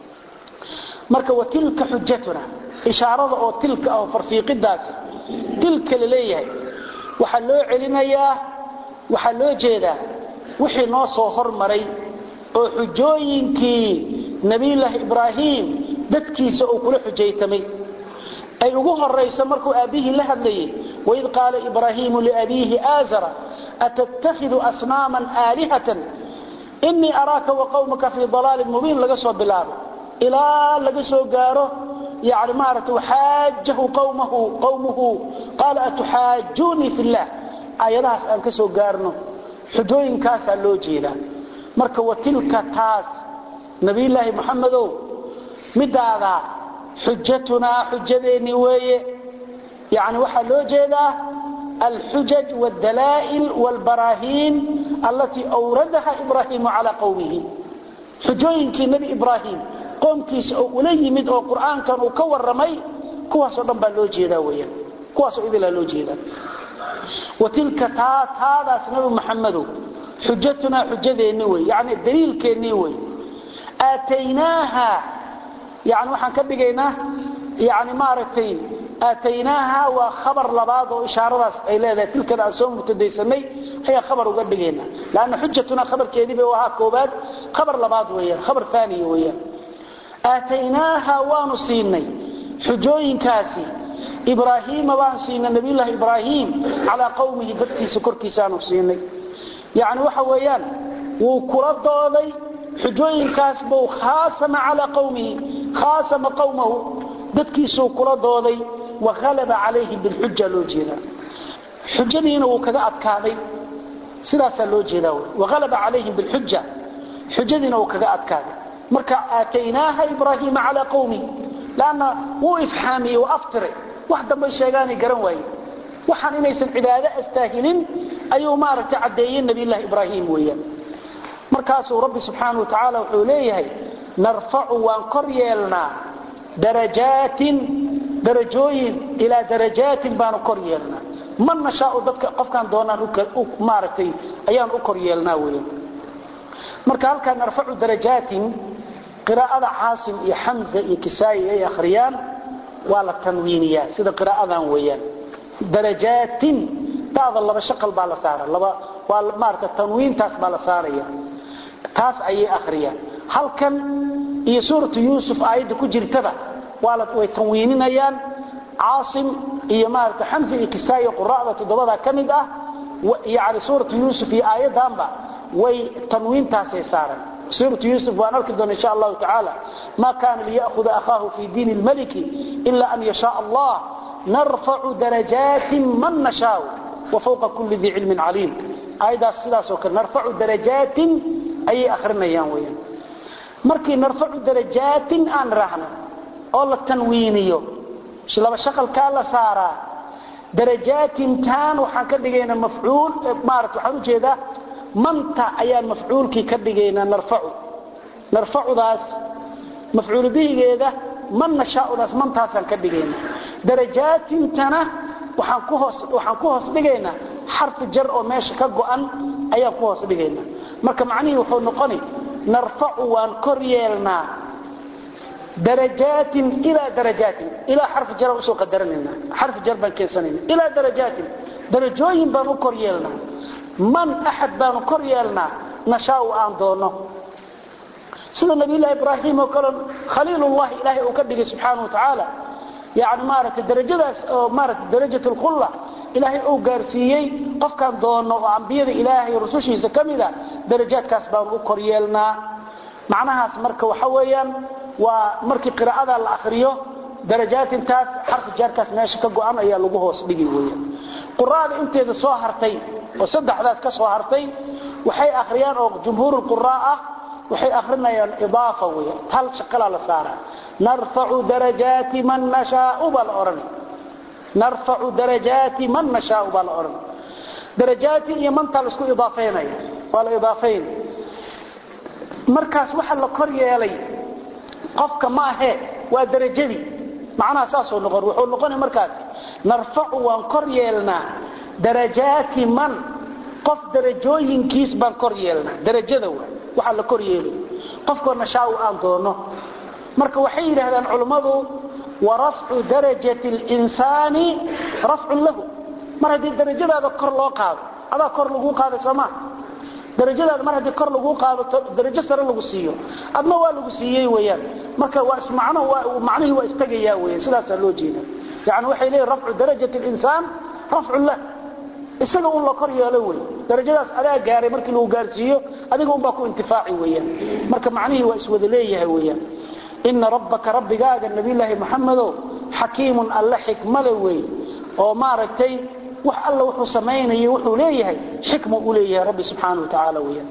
مركا وتلك حجتنا إشارة أو تلك أو فرفيق الداس تلك لليه وحلو علميا وحلو جيدا وحي نوصو هرمري أو حجوينكي نبي الله إبراهيم ددكي سأقول حجيتمي أي أقوها الرئيس مركو أبيه لهدلي وإذ قال إبراهيم لأبيه آزر أتتخذ أصناما آلهة إني أراك وقومك في ضلال مبين لقصوا بالله إلى لقصوا قاره يعني مارت وحاجه قومه قومه قال أتحاجوني في الله آياتها أنكسوا قارنه حجوين كاسا اللوجينا مركو وتلك تاس نبي الله محمد مدادا حجتنا حجديني ويه يعني وحا لو جيدا الحجج والدلائل والبراهين التي أوردها إبراهيم على قومه حجوينك نبي إبراهيم قومكيس أولي مد أو قرآن كان وكور رمي كواسو دنبا لو جيدا ويه كواسو إذلا لو جيدا وتلك تات هذا نبي محمد حجتنا حجديني ويه يعني الدليل كيني ويه آتيناها يعني وحن كبغيناه يعني مارتين آتيناها وخبر لبعض وإشارة أي لا تلك الأسوم متديسني هي خبر وقبغينا لأن حجتنا خبر كذب وها كوبات خبر لبعض ويا خبر ثاني ويا آتيناها ونصيني حجوين كاسي إبراهيم وانصينا نبي الله إبراهيم على قومه بدكي سكر كيسان وصيني يعني وحويان وكرد ضالي حجوين كاسبو خاصم على قومه خاصم قومه dadkii soo kula dooday وغلب عليه بالحجه loo jeeda xujadiina uu kaga adkaaday sidaas loo jeeda وغلب عليه بالحجه xujadiina uu kaga adkaaday marka aataynaha ibrahim ala qawmi laana uu ifhaami oo aftire wax dambe sheegaani garan waayay waxaan inaysan cibaado astaahilin ayuu maartay cadeeyay nabi ilaahi ibrahim weeyaan markaasuu rabbi subhanahu wa ta'ala wuxuu leeyahay narfa'u wa qaryeelna درجات درجوين إلى درجات بان أكريلنا من نشاء ضدك قفكان دونان مارتي أيان أكريلنا وين مركال كان نرفع درجات قراءة عاصم يا حمزة يا كسائي يا أخريان ولا التنوينية سيدا قراءة ويان درجات تعظ الله بشقل بالسارة ولا مارت التنوين تاس بالسارية تاس أي أخريان هل كان هي سورة يوسف آيات كجرتبه والد ويتنوينينيان عاصم هي مارك حمزة إكساي قراءة تضبطها كمدة يعني سورة يوسف في آيات دامبا ويتنوين تاسي سارا سورة يوسف ونركض إن شاء الله تعالى ما كان ليأخذ أخاه في دين الملك إلا أن يشاء الله نرفع درجات من نشاء وفوق كل ذي علم عليم آيات السلاس وكر نرفع درجات أي أخرنا يانوين markii narfacu darajaatin aan raahna oo la tanwiiniyo shilaba shaqalka la saara darajaatin taan waxaan ka dhigaynaa mafcuul maartu waxaan u jeedaa manta ayaan mafcuulkii ka dhigaynaa narfacu narfacudaas mafcuul bihigeeda man nashaa'udaas mantaasan ka dhigaynaa darajaatin tana waxaan ku hoos waxaan ku hoos dhigaynaa xarf jar oo meesha ka go'an ayaan ku hoos dhigaynaa marka macnaheedu wuxuu noqonay نرفع وانكريلنا درجات إلى درجات إلى حرف جر وسو قدرنا حرف جر بان كيسنين إلى درجات درجوين بان كريلنا من أحد بان كريلنا نشاء أن دونه سيدنا نبي الله إبراهيم وقال خليل الله إلهي أكبر سبحانه وتعالى يعني مارت الدرجة مارت درجة الخلة إلهي أو قارسيي قف كان دونه وعنبيض إلهي رسوشي سكمدة درجات كاسبان وكريلنا معناها سمرك وحويا ومرك قراءة الأخرية درجات انتاس حرف جاركاس ماشي كقوان أيها لغوهوس بيجي ويا قراءة انت إذا صاهرتين وصدح ذات كصاهرتين وحي أخريان أو جمهور القراءة وحي أخرنا إضافة ويا هل شقل على سارة نرفع درجات من نشاء بالأرن نرفع درجات من نشاء بالأرض درجات هي من تلسكو إضافين ولا إضافين مركز وحا لا كوريلay qofka ma ahe waa darajadii macna asaas oo noqon wuxuu noqon markaas narfa'u waan kor yeelna darajaati man qof darajooyinkiis baan kor yeelna darajada waxa la kor yeelay qofkoona shaaw aan doono marka waxay yiraahdaan culimadu waraf'u darajati al-insani raf'u lahu mar hadii darajadaada kor loo qaado ada kor lagu qaado sama darajadaada mar hadii kor lagu qaado darajo sare lagu siiyo adna waa lagu siiyay weeyaan marka waa ismacno waa macnaheedu waa istagaya weeyaan sidaas loo jeedo yaani waxay leeyahay raf'u darajati al-insan raf'u lahu isaga uu la kor yeelo way darajadaas adaa gaaray markii uu gaarsiiyo adiga uu baa ku intifaaci weeyaan marka macnaheedu waa iswada leeyahay weeyaan inna rabbaka rabbigaaga nabiyilaahi muhammado hakiimun alla hikmale way oo maaragtay wax alla wuxuu sameeyay wuxuu leeyahay xikmo u leeyahay rabbi subhanahu wa ta'ala weeyaan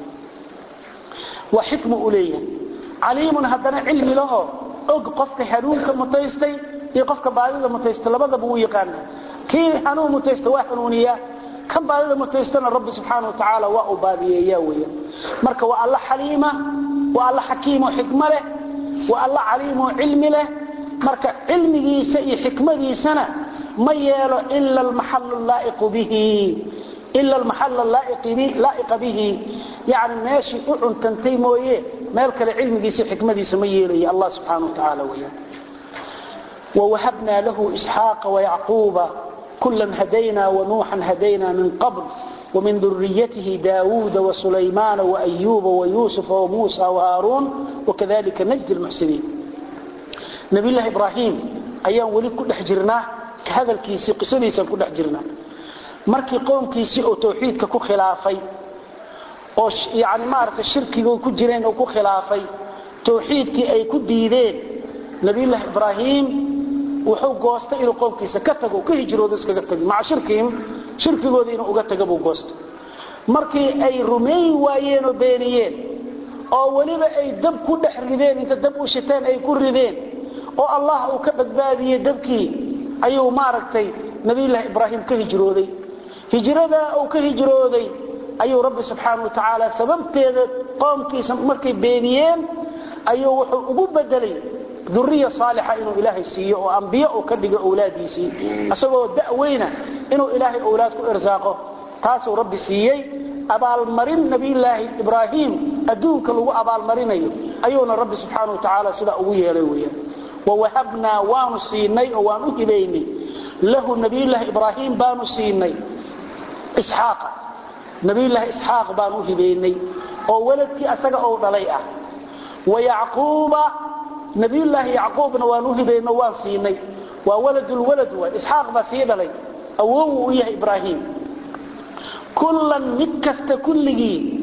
wa xikmo u leeyahay aliimun hadana ilmi lahu og qofka hanuunka mutaystay iyo qofka baadida mutaystay labadaba uu yaqaan kii hanuun mutaystay waa hanuuniya kan baadida mutaystana rabbi subhanahu wa ta'ala waa u baadiyeeyaa weeyaan marka waa alla xaliima waa alla xakiim oo xikmo leh waa alla aliim oo ilmi leh marka ilmigiisa iyo xikmadiisana ما يلو إلا المحل اللائق به إلا المحل اللائق به لائق به يعني ماشي أعن تنتيمويه مالك العلم ديسي حكمة ديسي ما يلو الله سبحانه وتعالى وياه ووهبنا له إسحاق ويعقوب كلا هدينا ونوحا هدينا من قبل ومن ذريته داود وسليمان وأيوب ويوسف وموسى وهارون وكذلك نجد المحسنين نبي الله إبراهيم أيام ولي كل حجرناه هذا الكيسي قصديسا ku dhex jirna markii qoomkiisi oo tawxiidka ku khilaafay oo yaani maarta shirkiga ku jireen oo ku khilaafay tawxiidkii ay ku diideen nabiyullah ibraahim wuxuu goostay inuu qoomkiisa ka tago ka hijroodo iskaga tago ma shirkiin shirkigooda inuu uga tago buu goostay markii ay rumeey waayeen oo beeniyeen oo waliba ay dab ku dhex rideen inta dab u shitaan ay ku rideen oo allah uu ka badbaadiyay dabkii ayuu maaragtay nabiyullah ibraahim ka hijrooday hijrada uu ka hijrooday ayuu rabbi subhanahu wa ta'ala sababteeda qoomkiisa markay beeniyeen ayuu wuxuu ugu bedelay dhurriya saalixa inuu ilaahay siiyo oo anbiyo oo ka dhigo awlaadiisi asagoo da'weyna inuu ilaahay awlaad ku irsaaqo taasoo rabbi siiyay abaal marin nabiyullah ibraahim adduunka lagu abaal marinayo ayuuna rabbi subhanahu wa ta'ala sida ugu yeelay weeyaan ووهبنا وانسيني وانهبيني له نبي الله إبراهيم بانسيني إسحاق نبي الله إسحاق بانهبيني وولدك أسقى أو ضليئة ويعقوب نبي الله يعقوب وانهبيني وانسيني وولد الولد إسحاق بسيد لي أوه إياه إبراهيم كلا متكست كله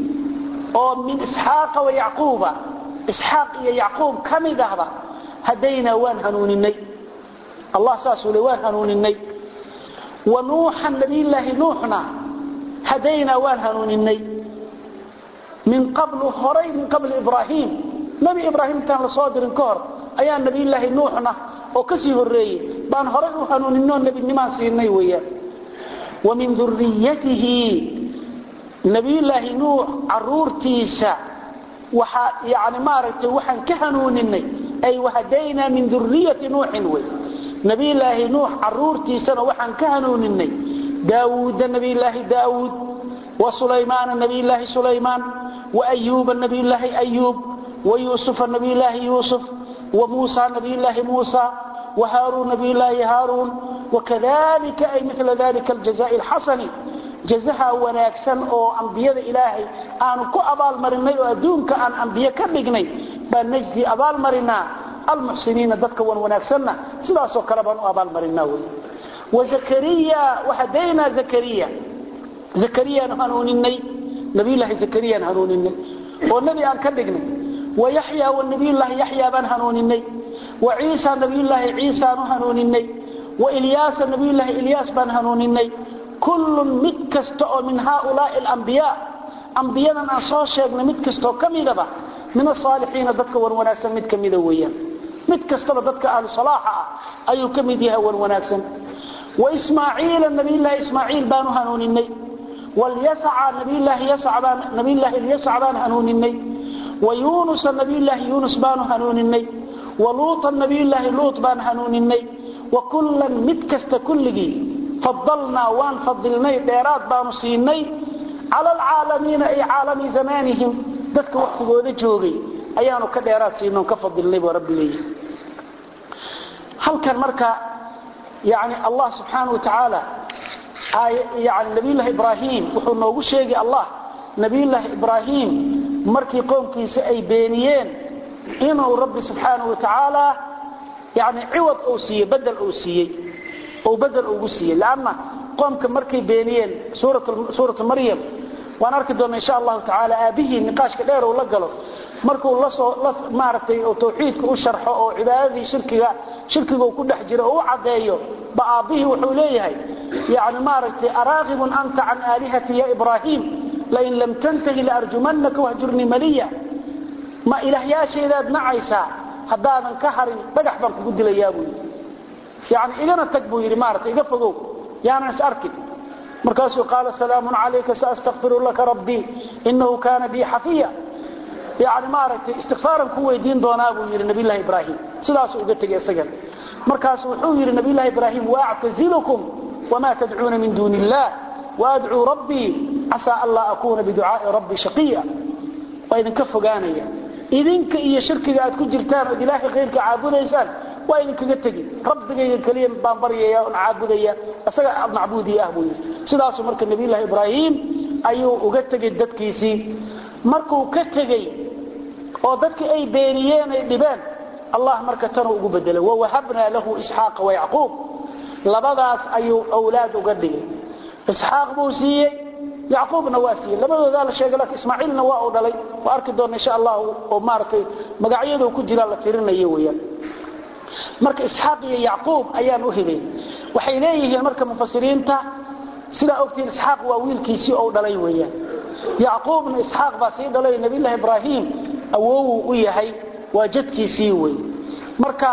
من إسحاق ويعقوب إسحاق يعقوب كم ذهب هدينا وان هنونني الله ساسولي وان هنونني ونوحا نبي الله نوحنا هدينا وان هنونني من قبل هري من قبل إبراهيم نبي إبراهيم كان لصادر كهر أيان نبي الله نوحنا وكسيه الرئي بان هري هنوننون نبي نمان سيرني ويا ومن ذريته نبي الله نوح عرور تيسا وحا يعني مارت وحن كهنونني أي وهدينا من ذرية نوح وي نبي الله نوح عرورتي سنة وحن كهنون الني داود النبي الله داود وسليمان النبي الله سليمان وأيوب النبي الله أيوب ويوسف النبي الله يوسف وموسى النبي الله موسى وهارون النبي الله هارون وكذلك أي مثل ذلك الجزاء الحسن جزاها وناكسن أو أنبياء إلهي أن كو أبال مرني وأدونك أن أنبياء كبقني بان نجزي أبال مرنا المحسنين ذاتك وناكسنا سلاسو كلبان أبال مرنا وزكريا وحدينا زكريا زكريا نهانون الني نبي الله زكريا نهانون الني والنبي أن كبقني ويحيى والنبي الله يحيى بان هانون الني وعيسى نبي الله عيسى نهانون الني وإلياس نبي الله إلياس بان هانون الني كل متكستو من هؤلاء الأنبياء أنبياء أصاشيقنا متكستو كميدبا من الصالحين ذاتك ونوناكسا متكميدا ويا متكستو ذاتك أهل صلاحة أيو كميديها ونوناكسا وإسماعيل النبي الله إسماعيل بانو هنون الني واليسع نبي الله يسع بان نبي الله اليسع بان هنون الني ويونس النبي الله يونس بانو هنون الني ولوط النبي الله لوط بان هنونيني وكلا متكست كلغي فضلنا وان فضلني ديرات بانو سيني على العالمين اي عالم زمانهم dadka waqtigooda joogay ayaanu ka dheeraad siinoo ka fadilnay rabbi halkan marka yaani Allah subhanahu wa ta'ala ay yaani nabiyullah Ibrahim wuxuu noogu sheegay Allah nabiyullah Ibrahim markii qoomkiisa ay beeniyeen inuu rabbi subhanahu wa ta'ala yaani ciwad oo siiyay badal oo siiyay oo badal ugu siiyay laana qoomka markay beeniyeen suuratu suuratu Maryam waan arki doonaa insha Allah ta'ala aabihi niqaashka dheer oo la galo markuu la soo la maartay oo tawxiidka u sharxo oo cibaadadii shirkiga shirkiga ku dhex jiro oo cadeeyo baabihi wuxuu leeyahay yaani maartay araghibun anta an alihati ya Ibrahim la in lam tantahi la arjumannaka wahjurni maliya ma ilaahyaasheedaad nacaysa hadaadan ka harin dhagax baan kugu dilayaa buu yaani igana tag buu yiri maartay iga fogow yaana is arkin markaasuu qaal salaamu alayka saastaghfiru laka rabbi innahu kana bi hafiya yaani maartay istighfaaran ku weydiin doonaa buu yiri nabiga Ibrahim sidaas uu uga tagay isaga markaasuu wuxuu yiri nabiga Ibrahim wa'tazilukum wama tad'uuna min dunillah وادعو ربي عسى الله اكون بدعاء ربي شقيا واذا كفغانيا idinka iyo shirkiga aad ku jirtaan oo ilaahay qeyrka caabudaysaan waa idinka tagi rabbiga kaliya baan bariyaya oo caabudaya asaga macbuudi ah buu sidaas marka nabiga Ibrahim ayuu uga tagay dadkiisii markuu ka tagay oo dadkii ay beeniyeen ay dhibeen Allah marka tan ugu bedelay wa wahabna lahu ishaaq wa yaqub labadaas ayuu awlaad uga dhigay ishaaq buu siiyay yaqubna waa siiyay labadooda la sheegay laakiin ismaaciilna waa uu dhalay wa arki doona insha Allah oo maartay magacyadu ku jira la tirinayo weeyaan marka ishaaq iyo yaqub ayaan u hibay waxay leeyihiin marka mufassiriinta sida ogtiin ishaaq waa wiilkiisii oo dhalay weeyaan yaqubna ishaaq baa sii dhalay nabiga Ibrahim awoow u yahay waa jadkiisii weey marka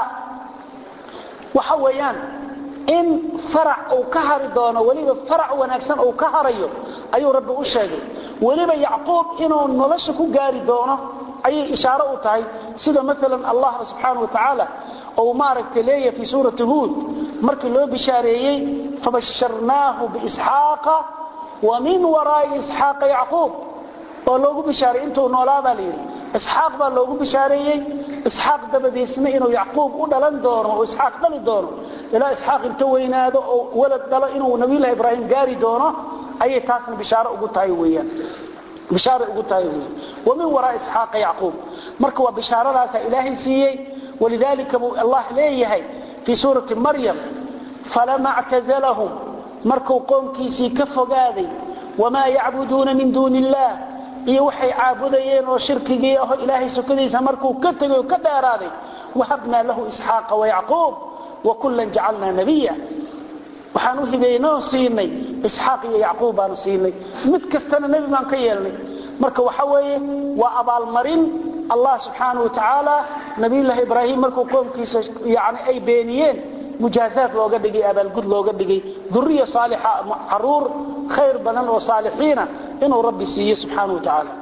waxa weeyaan in farac oo ka hari doono waliba farac wanaagsan oo ka harayo ayuu rabbi u sheegay waliba yaqub inuu nolosha ku gaari doono ayay ishaaro u tahay sida midalan Allah subhanahu wa ta'ala oo maaragtay leeyahay fi suurati hud markii loo bishaareeyay fabasharnaahu bi ishaqa wa min wara'i ishaqa yaqub oo loogu bishaareeyay intuu noolaada leeyahay ishaaq baa loogu bishaareeyay ishaaq dabadiisna inuu yaqub u dhalan doono oo ishaaq dhali doono ila ishaaq inta weynaado oo walad dhalo inuu nabiga Ibrahim gaari doono ayay taasna bishaaro ugu tahay weeyaan bishaaro ugu tahay wa min wara ishaaq yaqub marka waa bishaaradaas ilaahay siiyay walidalika Allah leeyahay fi suurati maryam falama i'tazalahum markuu qoomkiisii ka fogaaday wama ya'buduna min dunillah iyo waxay caabudayeen oo shirkigii ah ilaahay sokadiisa markuu ka tagay ka dheeraaday wahabna lahu ishaaq wa yaqub wa kullan ja'alna nabiyya waxaanu hibeynoo siinay ishaaq iyo yaqub aanu siinay mid kastana nabi baan ka yeelnay marka waxa weeye waa abaal marin Allah subhanahu wa ta'ala nabiga Ibrahim markuu qoomkiisa yaani ay beeniyeen mujaazat looga dhigay abaal gud looga dhigay dhurriya saalixa arur khayr badan oo saalixiina inuu rabbi siiyo subhanahu wa ta'ala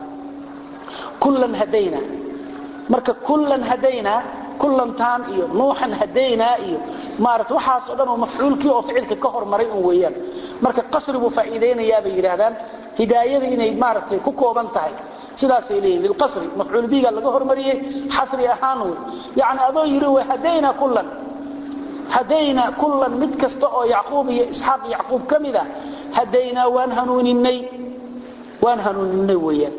kullan hadayna marka kullan hadayna kullan taan iyo nuuhan hadayna iyo maarta waxaas oo dhan oo mafcuulkii oo ficilka ka hormaray oo weeyaan marka qasrigu faa'iideynaya bay yiraahdaan hidaayada inay maartay ku kooban tahay sidaas ay leeyihiin qasri mafcuul biga laga hormariyay xasri ahaan yaani adoo yiri way hadayna kullan hadayna kullan mid kasta oo yaqub iyo ishaaq yaqub kamida hadayna waan hanuuninay waan hanuuninay weeyaan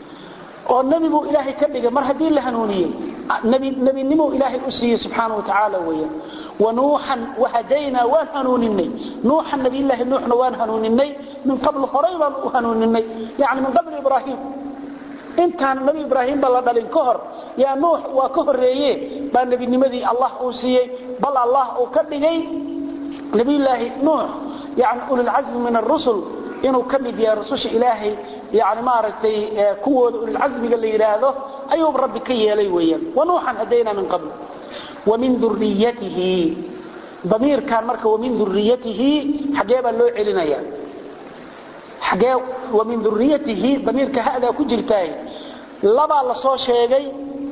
oo nabigu ilaahay ka dhigay mar hadii la hanuuniyay nabi nabinimo ilaahay u siiyay subhanahu wa ta'ala weeyaan wa nuuhan wa hadayna wa hanuuninay nuuhan nabi ilaahay nuuhna waan hanuuninay min qabl horayban u hanuuninay yaani min qabl ibrahim intaan nabi ibrahim bal dhalin ka hor ya nuuh waa ka horeeyay baa nabinimadii Allah uu siiyay bal Allah uu ka dhigay nabi ilaahay nuuh yaani ulul azm min ar-rusul inuu kamid yahay rususha ilaahay yaani maartay kuwooda ulul azmiga la yiraahdo ayuu rabbi ka yeelay weeyaan wa nuuhan hadayna min qabl wa min dhurriyyatihi ضمير كان marka wa min dhurriyyatihi xageeba loo celinaya xagee wa min dhurriyyatihi ضميرka hada ku jirtay laba la soo sheegay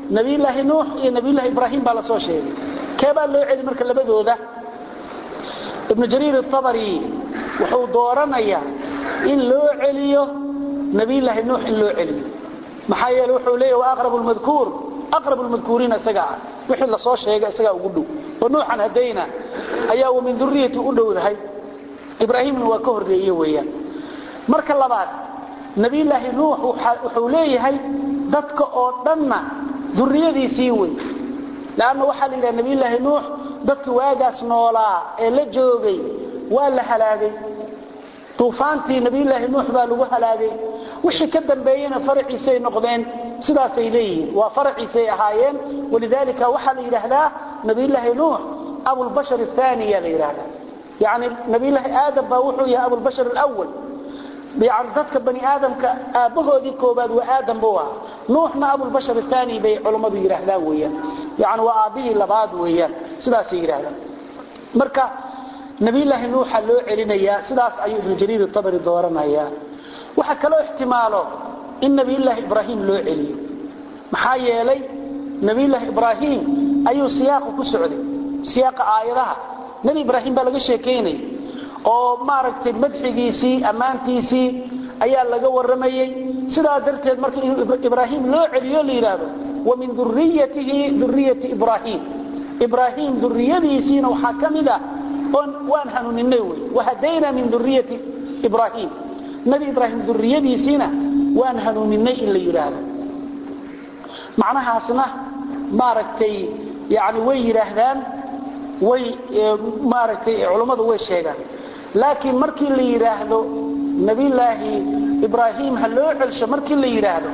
nabi ilaahi nuux iyo nabi ilaahi ibraahim baa la soo sheegay keebaa loo celi marka labadooda ibn jarir at-tabari wuxuu dooranayaa in loo celiyo nabi ilaahi nuux in loo celiyo maxaa yeelay wuxuu leeyahay waa aqrabu al-madhkur aqrabu al-madhkurin asaga wixii la soo sheegay asaga ugu dhow oo nuuxan hadayna ayaa min dhurriyati u dhowdahay ibraahimna waa ka horeeyay weeyaan marka labaad nabi ilaahi nuux wuxuu leeyahay dadka oo dhanna dhurriyadiisii way laana waxa la yiraahdaa nabi ilaahi nuux dadka waagaas noolaa ee la joogay waa la halaagay tuufaantii nabi ilaahi nuux baa lagu halaagay wixii ka dambeeyana farciisay noqdeen sidaas ay leeyihiin waa farciisay ahaayeen walidaalika waxa la yiraahdaa nabi ilaahi nuux abu al-bashar athani la yiraahdaa يعني نبي الله آدم باوحو يا أبو البشر الأول يعني ذاتك بني آدم كأبوه دي كوباد وآدم بوها نوحنا أبو البشر الثاني بي علماء بيرهدا ويا يعني وآبيه لباد ويا سداس يرهدا مركا نبي الله نوح لو علينا يا سداس أيوب بن جرير الطبري دورنا يا وحكى له احتماله إن نبي الله إبراهيم لو علي محايا لي نبي الله إبراهيم أيو سياق كسعودي سياق آياتها نبي إبراهيم بلغ sheekeynay oo maaragtay madxigiisi amaantiisi ayaa laga waramayay sida darteed markii Ibrahim loo celiyo liiraado wa min dhurriyyatihi dhurriyyati Ibrahim Ibrahim dhurriyyadiisina waxa kamida on waan hanuuninay way wahadayna min dhurriyyati Ibrahim nabi Ibrahim dhurriyyadiisina waan hanuuninay in la yiraahdo macnahaasna maaragtay yaani way yiraahdaan way maaragtay culimadu way sheegaan laakiin markii la yiraahdo nabi ilaahi ibraahim haloo celsho markii la yiraahdo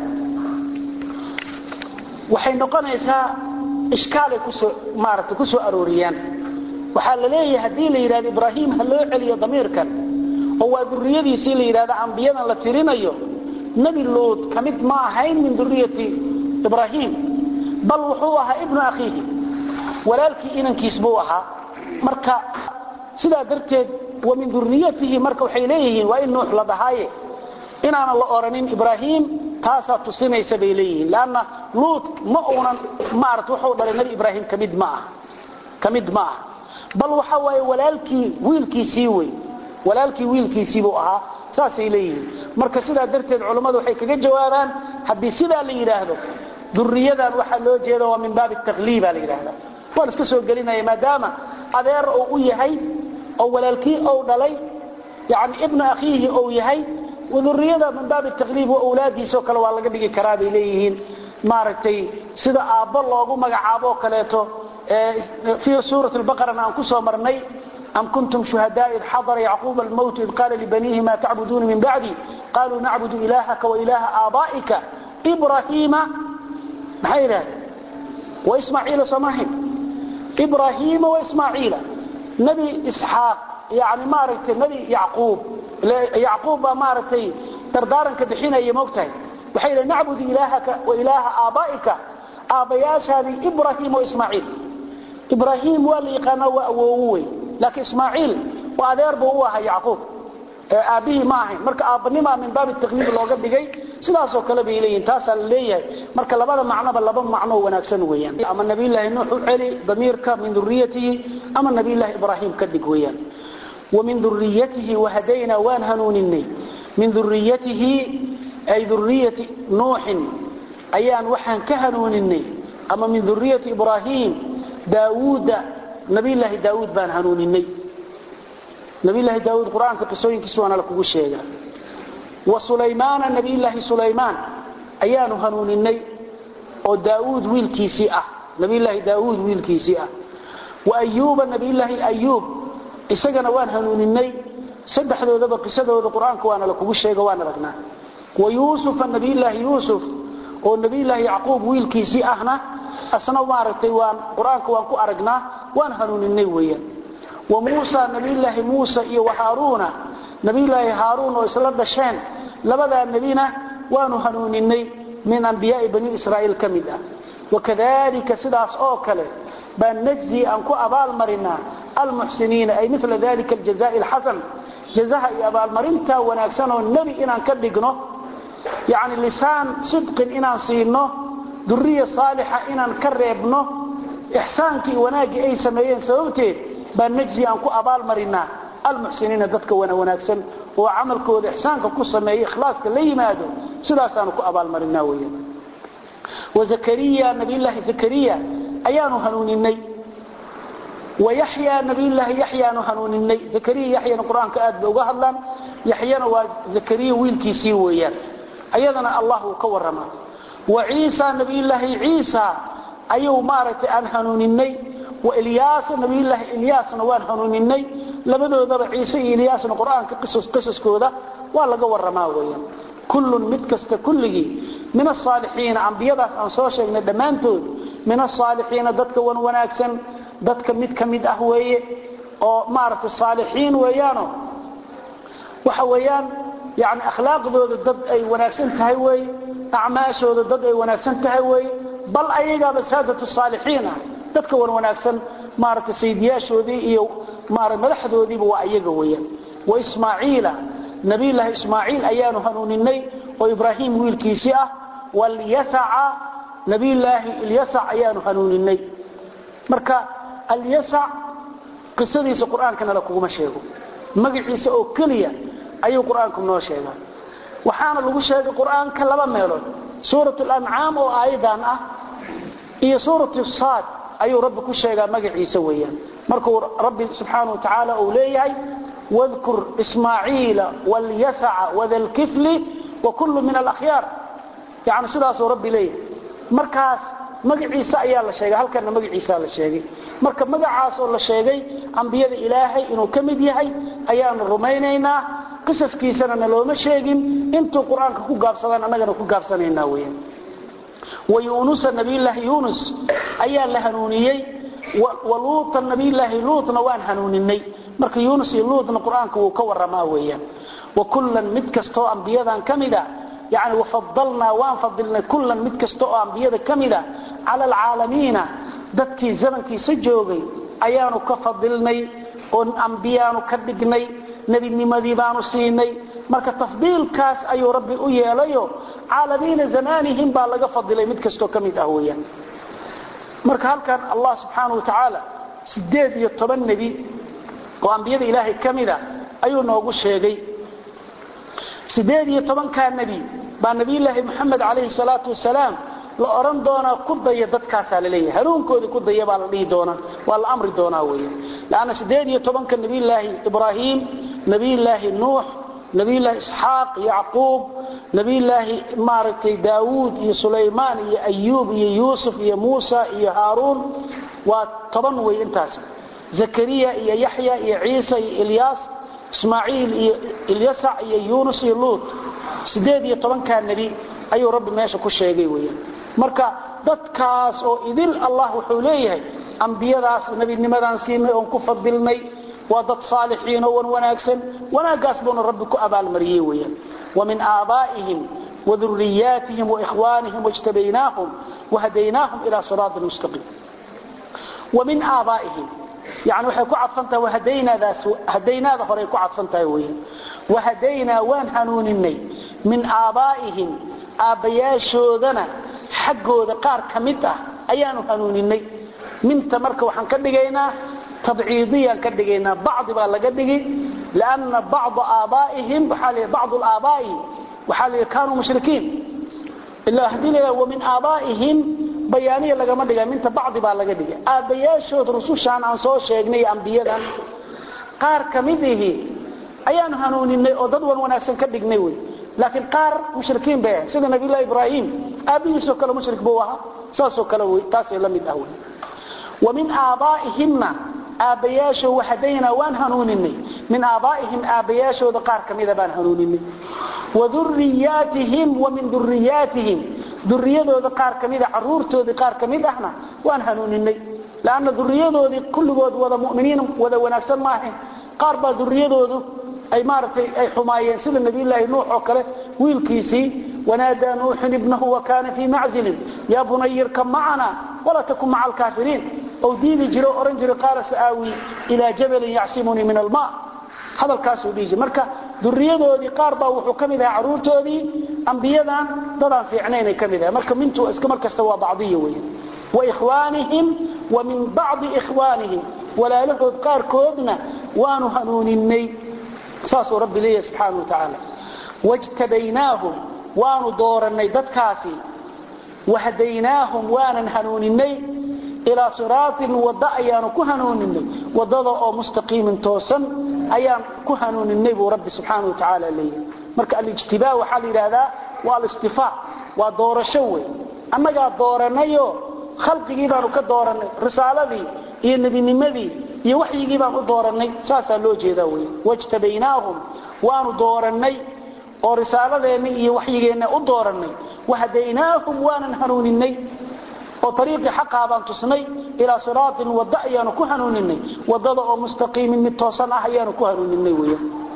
waxay noqonaysaa iskaal ku soo maaragtay ku soo arooriyaan waxa la leeyahay hadii la yiraahdo ibraahim haloo celiyo damiirkan oo waa dhurriyadiisii la yiraahdo anbiyada la tirinayo nabi luut kamid ma ahayn min dhurriyati ibraahim bal wuxuu ahaa ibnu akhihi walaalkii inankiis buu ahaa marka sida darteed wa min dhurriyatihi marka waxay leeyihiin waa in nuux la dhahaye inaana la oranin ibraahim taasa tusinaysa bay leeyihiin laana luut ma uunan maarт wuxuu dhalay nabi ibraahim kamid ma ah kamid ma ah bal waxa way walaalkii wiilkiisii way walaalkii wiilkiisii buu ahaa saasay leeyihiin marka sida darteed culimadu waxay kaga jawaabaan hadii sida la yiraahdo dhurriyadan waxa loo jeedo waa min baab at-taqlib la yiraahdo waan iska soo gelinay maadaama adeer oo u yahay oo walaalkii oo dhalay yaani ibn akhihi oo yahay wadurriyada min baab at-taqlib wa awlaadiisa kala waa laga dhigi karaa bay leeyihiin maaragtay sida aabba loogu magacaabo kaleeto في سورة البقرة aan ku soo marnay am kuntum shuhadaa id hadara yaqub al-maut id qala li banihi ma ta'budun min ba'di qalu na'budu ilahaka wa ilaha abaika ibrahima mahayra wa isma'ila samahin إبراهيم وإسماعيل نبي إسحاق يعني مارتي نبي يعقوب يعقوب مارتي تردارن كدحين أي موقتين وحيلا نعبد إلهك وإله آبائك آبياش هذه إبراهيم وإسماعيل إبراهيم واللي قنوى وووي لكن إسماعيل وأدير بوها يعقوب أبيه معه مرك أبنما من باب التغليب اللي وقت دقي سلاسو كلبي إليه تاسل ليه مرك لبدا معنى بلبا معنى ونكسن ويان أما النبي الله نوح علي ضميرك من ذريته أما النبي الله إبراهيم كدق ويان ومن ذريته وهدينا وان هنونني من ذريته أي ذرية نوح أيان وحن كهنونني أما من ذرية إبراهيم داود نبي الله داود بان هنونني نبي الله داود قرآن كقصوين كسوانا لكو الشيء وسليمان نبي الله سليمان أيان هنونني وداود ويل كيسيئة نبي الله داود ويل كيسيئة وأيوب نبي الله أيوب إساقنا وان هنونني سبح ذو ذبق قصده ذو قرآن كوانا لكو الشيء وانا لكنا ويوسف النبي الله يوسف والنبي الله يعقوب ويل كيسيئة أسنا وارتي وان قرآن كوان كو أرقنا وان هنونني ويا وموسى نبي الله موسى وهارون نبي الله هارون وإسلام بشان لبدا النبينا وانو هنونني من أنبياء بني إسرائيل كمدا وكذلك سداس أوكله بأن نجزي أنكو أبال مرنا المحسنين أي مثل ذلك الجزاء الحسن جزاء أبال مرنتا ونأكسنه النبي إنا نكدقنه يعني لسان صدق إنا نصينه ذريه صالحه ان كربنو احسانك وناجي اي سميين سببتي بان نجزي ان كو ابال مرينا المحسنين dadka wana wanaagsan oo amalkooda ihsaanka ku sameeyay ikhlaaska la yimaado sidaas aan ku abaal marinaa weeyaan وزكريا نبي الله زكريا ايانو هنونيني ويحيى نبي الله يحيى هنونيني زكريا يحيى القران كاد بوغا هدلان يحيى وزكريا ويلكيسي ويان ايضنا الله كورما وعيسى نبي الله عيسى ايو مارتي ان هنونيني والياس نبي الله الياس وان هنونيني لبدودaba عيسى الياس القران قصص قصصكودا waa laga waramaa weeyaan كل متكست كله من الصالحين انبياداس aan soo sheegnay dhamaantood من الصالحين dadka wan wanaagsan dadka mid kamid ah weeye oo maarta saalixiin weeyano waxa weeyaan yaani akhlaaqdooda dad ay wanaagsan tahay weey acmaashooda dad ay wanaagsan tahay weey bal ayaga basaadatu saalixiin dadka wan wanaagsan maarta saydiyaashoodii iyo maar madaxdoodiiba waa ayaga weeyaan wa ismaaciila نبي الله إسماعيل أيانو هنونيني وإبراهيم ويلكيسي أه واليسع نبي الله اليسع أيانو هنونيني مركا اليسع قصة ديس القرآن كان لكم مشيغو مقعيس أو كليا أي قرآنكم نو شيغا وحانا لغو شيغ القرآن كلبا ميلون سورة الأنعام أو آيدان أه هي سورة الصاد أي ربك شيغا مقعيس ويان مركو ربي سبحانه وتعالى أوليهي واذكر إسماعيل واليسع وذا الكفل وكل من الأخيار يعني سداس ربي ليه مركز مجعيسى ayaa la sheegay halkana magaciisa la sheegay marka magacaas oo la sheegay anbiyada ilaahay inuu kamid yahay ayaan rumaynaynaa qisaskiisana looma sheegin intuu quraanka ku gaabsadaan anagana ku gaabsanaynaa weeyaan ويونس نبي الله يونس ayaa la hanuuniyay ولوط نبي الله لوطنا وان hanuuninay marka Yunus iyo Luutna quraanka uu ka waramaa weeyaan wa kullan mid kasto anbiyadan kamida yaani wafadalna wa fadilna kullan mid kasto anbiyada kamida ala alaalamiina dadkii zamankiisa joogay ayaanu ka fadilnay oo anbiyaanu ka dhignay nabinimadii baanu siinay marka tafdiilkaas ayuu rabbi u yeelayo aalamiina zamanihim baa laga fadilay mid kasto kamid ah weeyaan marka halkan Allah subhanahu wa ta'ala sideed iyo toban nabi oo anbiyada ilaahay kamida ayuu noogu sheegay sideed iyo toban ka nabi baa nabi ilaahay Muhammad alayhi salatu wasalaam la oran doona ku daya dadkaas la leeyahay haruunkooda ku daya baa la dhigi doona waa la amri doona weeye laana sideed iyo toban ka nabi ilaahay Ibrahim nabi ilaahay Nuh nabi ilaahay Ishaq Yaqub nabi ilaahay Maartay Daawud iyo Suleymaan iyo Ayyub iyo Yusuf iyo Musa iyo Harun waa toban way intaas زكريا يا يحيى يا عيسى يا إلياس إسماعيل يا اليسع يا يونس يا لوط سديد يا طبعا كان نبي أي رب ماشى كل شيء جويا مركا دتكاس أو إذل الله حوليه أنبياء راس نبي نمدان سينه ونكفضلني ودت صالحين وناكسن وناقاس بون ربك أبا المريويا ومن آبائهم وذرياتهم وإخوانهم واجتبيناهم وهديناهم إلى صراط مستقيم ومن آبائهم يعني waxay ku cadfantaa wahadaynaadaas hadaynaada hore ku cadfantaa weeyaan wahadayna waan hanuuninay min aabaa'ihim aabayaashoodana xaqooda qaar kamid ah ayaanu hanuuninay minta marka waxaan ka dhigaynaa tabciidiyan ka dhigaynaa baad baa laga dhigi laana baad aabaa'ihim waxali baad al-aaba'i waxali kaanu mushrikiin illa hadina wa min aabaa'ihim bayaaniya laga ma dhiga minta baadi baa laga dhigay aabayaashood rusushan aan soo sheegnay anbiyadan qaar kamidihi ayaan hanuuninay oo dad wan wanaagsan ka dhignay way laakiin qaar mushrikiin baa sida nabi ilaahay ibraahim aabihiisa kale mushrik buu ahaa saasoo kale way taas la mid ah way wa min aabaa'ihimna aabayaasho waxadayna waan hanuuninay min aabaa'ihim aabayaashooda qaar kamida baan hanuuninay wa dhurriyaatihim wa min dhurriyaatihim ذريتهم قار كميده عرورتودي قار كميدهنا وان هنونيني لان ذريتودي كلغود ودا مؤمنين ودا وناغسن ماهين قار با ذريتودو اي مارتي اي حمايين سيده نبي الله نوح او كره ويلكيسي ونادى نوح ابنه وكان في معزل يا بني اركب معنا ولا تكن مع الكافرين او ديني جرو اورنجري قال سآوي الى جبل يعصمني من الماء هذا الكاس وديجي marka durriyadoodii qaar baa wuxuu kamid ahaa caruurtoodii anbiyadan dadaan fiicnayn kamid ah marka mintu iska markasta waa bacdiyo weey wa ikhwaanihim wa min ba'd ikhwaanihim wala lahud qaarkoodna waanu hanuuninay saasu rabbi leeyahay subhanahu wa ta'ala wajtabaynahum waanu dooranay dadkaasi wahdaynahum waanan hanuuninay ila siraatin wada'ayanu ku hanuuninay wadada oo mustaqiim toosan ayaan ku hanuuninay buu rabbi subhanahu wa ta'ala leeyahay marka al-ijtibaa waxa la yiraahdaa waa al-istifaa waa doorasho weey annaga dooranayo khalqigii baanu ka dooranay risaaladii iyo nabinimadii iyo waxyigii baan u dooranay saasa loo jeedaa weey wajtabaynahum waanu dooranay oo risaaladeena iyo waxyigeena u dooranay wahdaynahum waanan hanuuninay oo tariiqi xaqaa baan tusnay ila siraatin wada'ayanu ku hanuuninay wadada oo mustaqiim mid toosan ah ayanu ku hanuuninay weey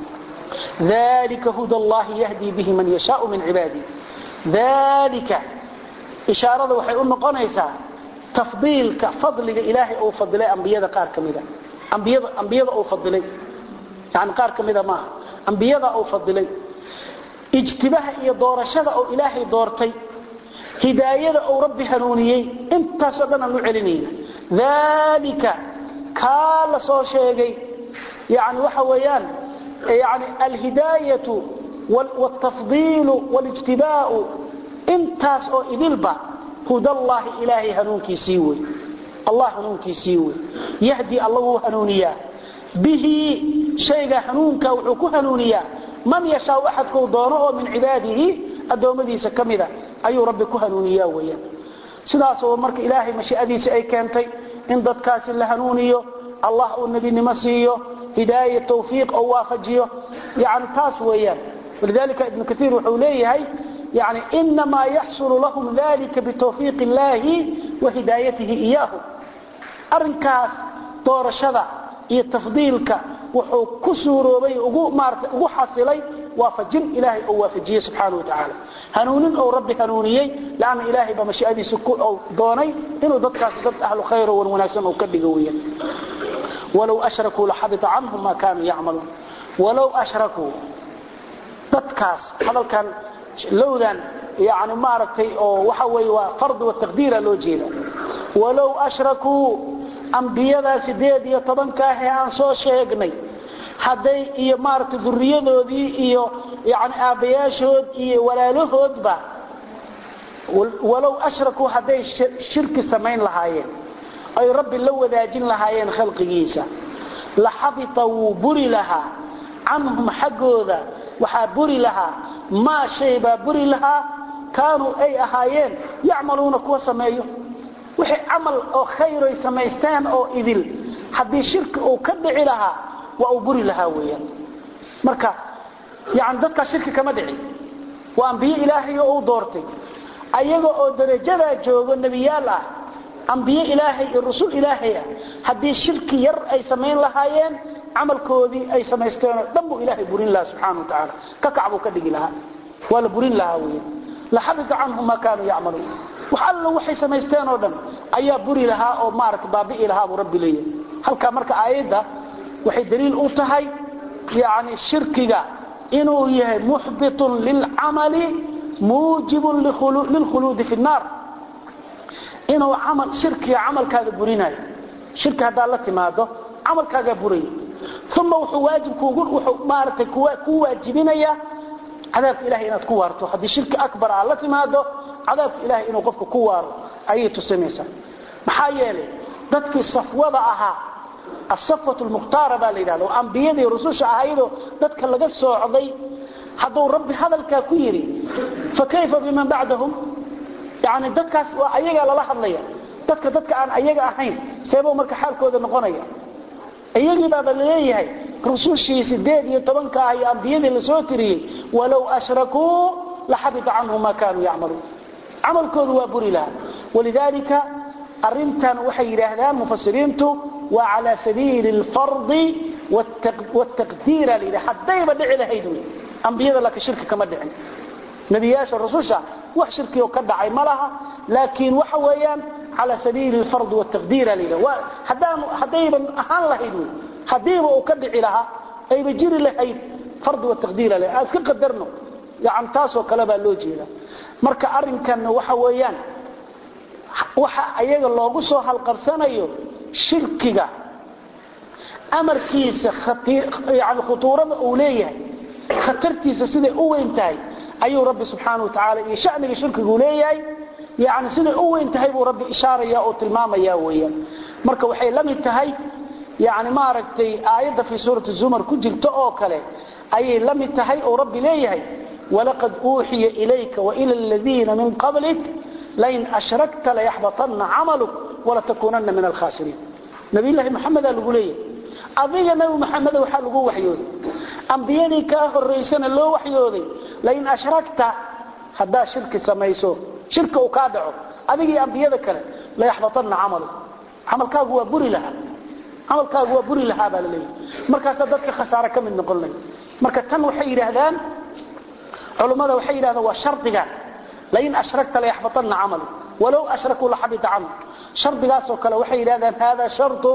ذلك هدى الله يهدي به من يشاء من عباده ذلك إشارة وحي أم قنيسة تفضيلك فضلك إلهي أو فضلي أنبياء قار كميدا أنبياء, أنبياء أو فضلي يعني قار كميدا ما أنبياء أو فضلي اجتباه إيا دورشة أو إلهي دورتي هداية أو ربي هنونيي انت سبنا نعلنين ذلك كال صوشيغي يعني وحويان يعني الهداية والتفضيل والاجتباء انتاس او إذلبا هدى الله إلهي هنونكي سيوي الله هنونكي سيوي يهدي الله هنونيا به شيء هنونك وحكو هنونيا من يشاء أحد كودانه من عباده الدومدي سكمدا أي ربي كهنونيا ويا سلاس ومرك إلهي مشيئدي سأي كانتي إن ضدكاس اللي هنونيو الله والنبي نمسيو هداية توفيق أو وافجيه يعني تاس ويان ولذلك ابن كثير وحوليه يعني إنما يحصل لهم ذلك بتوفيق الله وهدايته إياه أرنكاس دور الشذع يتفضيلك وحو كسور وبي أقو حصلي وافجين إلهي أو وافجيه سبحانه وتعالى هنونين أو ربي هنونيي لأن إلهي بمشيئدي سكون أو دوني إنه ضدكاس ضد أهل خير والمناسم أو كبقويا ولو أشركوا لحبط عنهم ما كانوا يعملون ولو أشركوا تتكاس هذا كان لوذا يعني مارتي أو وحوي وفرض والتقدير لو جينا ولو أشركوا أنبياء سديد يطبنكاه عن سو شيغني حدي إيه مارت ذرية ذي إيه يعني آبياشود إيه ولا لهود با ولو أشركوا حدي شرك سمين لهايين أي رب لو ذاجين لهايين خلق جيسا لحبطوا بري لها عنهم حقوذا وحابري لها ما شيء بابري لها كانوا أي أهايين يعملون كوا سمايو وحي عمل أو خير يسميستان أو إذل حدي شرك أو كدعي لها وأبري لها ويا مركا يعني ذاتك شرك كمدعي وأنبياء إلهي أو دورتي أيضا أو درجة جوغ النبيالة أنبياء إلهي الرسول إلهي حدي الشرك ير أي سمين لهايين عمل كودي أي سميستان دمو إلهي برين الله سبحانه وتعالى ككعبو كدقي لها ولا برين لها ويا لحبط عنهم ما كانوا يعملون وحلوا وحي سميستان ودم أيا بري لها أو مارك بابئي لها ورب لي هل كامرك آيدا وحي دليل أوتهي يعني الشرك إنه يهي محبط للعمل موجب للخلود في النار إنه عمل شرك عمل كذا بريناي شرك هذا الله تماده عمل كذا بري ثم وحو واجب كوغل وحو مارك كو واجبينيا عذاب إلهي إنه تكوارته هذا شرك أكبر على الله تماده عذاب إلهي إنه قفك كوار أيته سميسا محايلي ذاتك الصفوة أها الصفوة المختارة بالإله وأنبياء رسوش أهيده ذاتك اللي قصوا عضي حضور ربي هذا الكاكويري فكيف بمن بعدهم يعني ذاتك أيها الله الله ذاتك ذاتك عن أيها أحين سيبوا مرك حال كودة نقونية أيها بابا اللي هي رسوشي سديد يطبنك أي أنبياء اللي سوتري ولو أشركوا لحبط عنهم ما كانوا يعملون عمل كودة وابوري لها ولذلك أرنتان وحي رهدان مفسرينته وعلى سبيل الفرض والتقدير لله حتى يبدع لهيدوي أنبياء لك شرك كما دعي نبياش الرسول وح شركي وكدعي ملها لكن وحويان على سبيل الفرض والتقدير لله حتى يبدع أهان لهيدوي حتى يبدع وكدعي لها أي بجير لهيد fardu wa taqdiir la aska qadarno yacan taas oo kala baa loo jeeda marka arinkan waxa weeyaan waxa ayaga loogu soo halqabsanayo shirkiga amarkiisa khatiir yaani khutuurada uu leeyahay khatartiisa sida uu weyntahay ayuu rabbi subhanahu wa ta'ala iyo shaniga shirkiga uu leeyahay yaani sida uu weyntahay buu rabbi ishaaraya oo tilmaamaya weeyaan marka waxay la mid tahay yaani ma aragtay aayada fi suurati zumar ku jirto oo kale ayay la mid tahay oo rabbi leeyahay walaqad uuhiya ilayka wa ila alladheena min qablik lain ashrakta la yahbatanna 'amaluk wa la takunanna min al-khasirin nabi allah muhammad al-gulay adiga nabi muhammad waxa lagu waxyooday anbiyadii ka horeysana loo waxyooday lain ashrakta hada shirki samayso shirka uu ka dhaco adiga anbiyada kale la yahbatanna 'amaluk amalkaagu waa buri laha amalkaagu waa buri laha baa leeyahay markaas dadka khasaare ka mid noqon leh marka tan waxay yiraahdaan culimada waxay yiraahdaan waa shardiga lain ashrakta la yahbatanna 'amaluk walaw ashraku la habita 'amaluk shardigaas oo kale waxay yiraahdaan hada shartun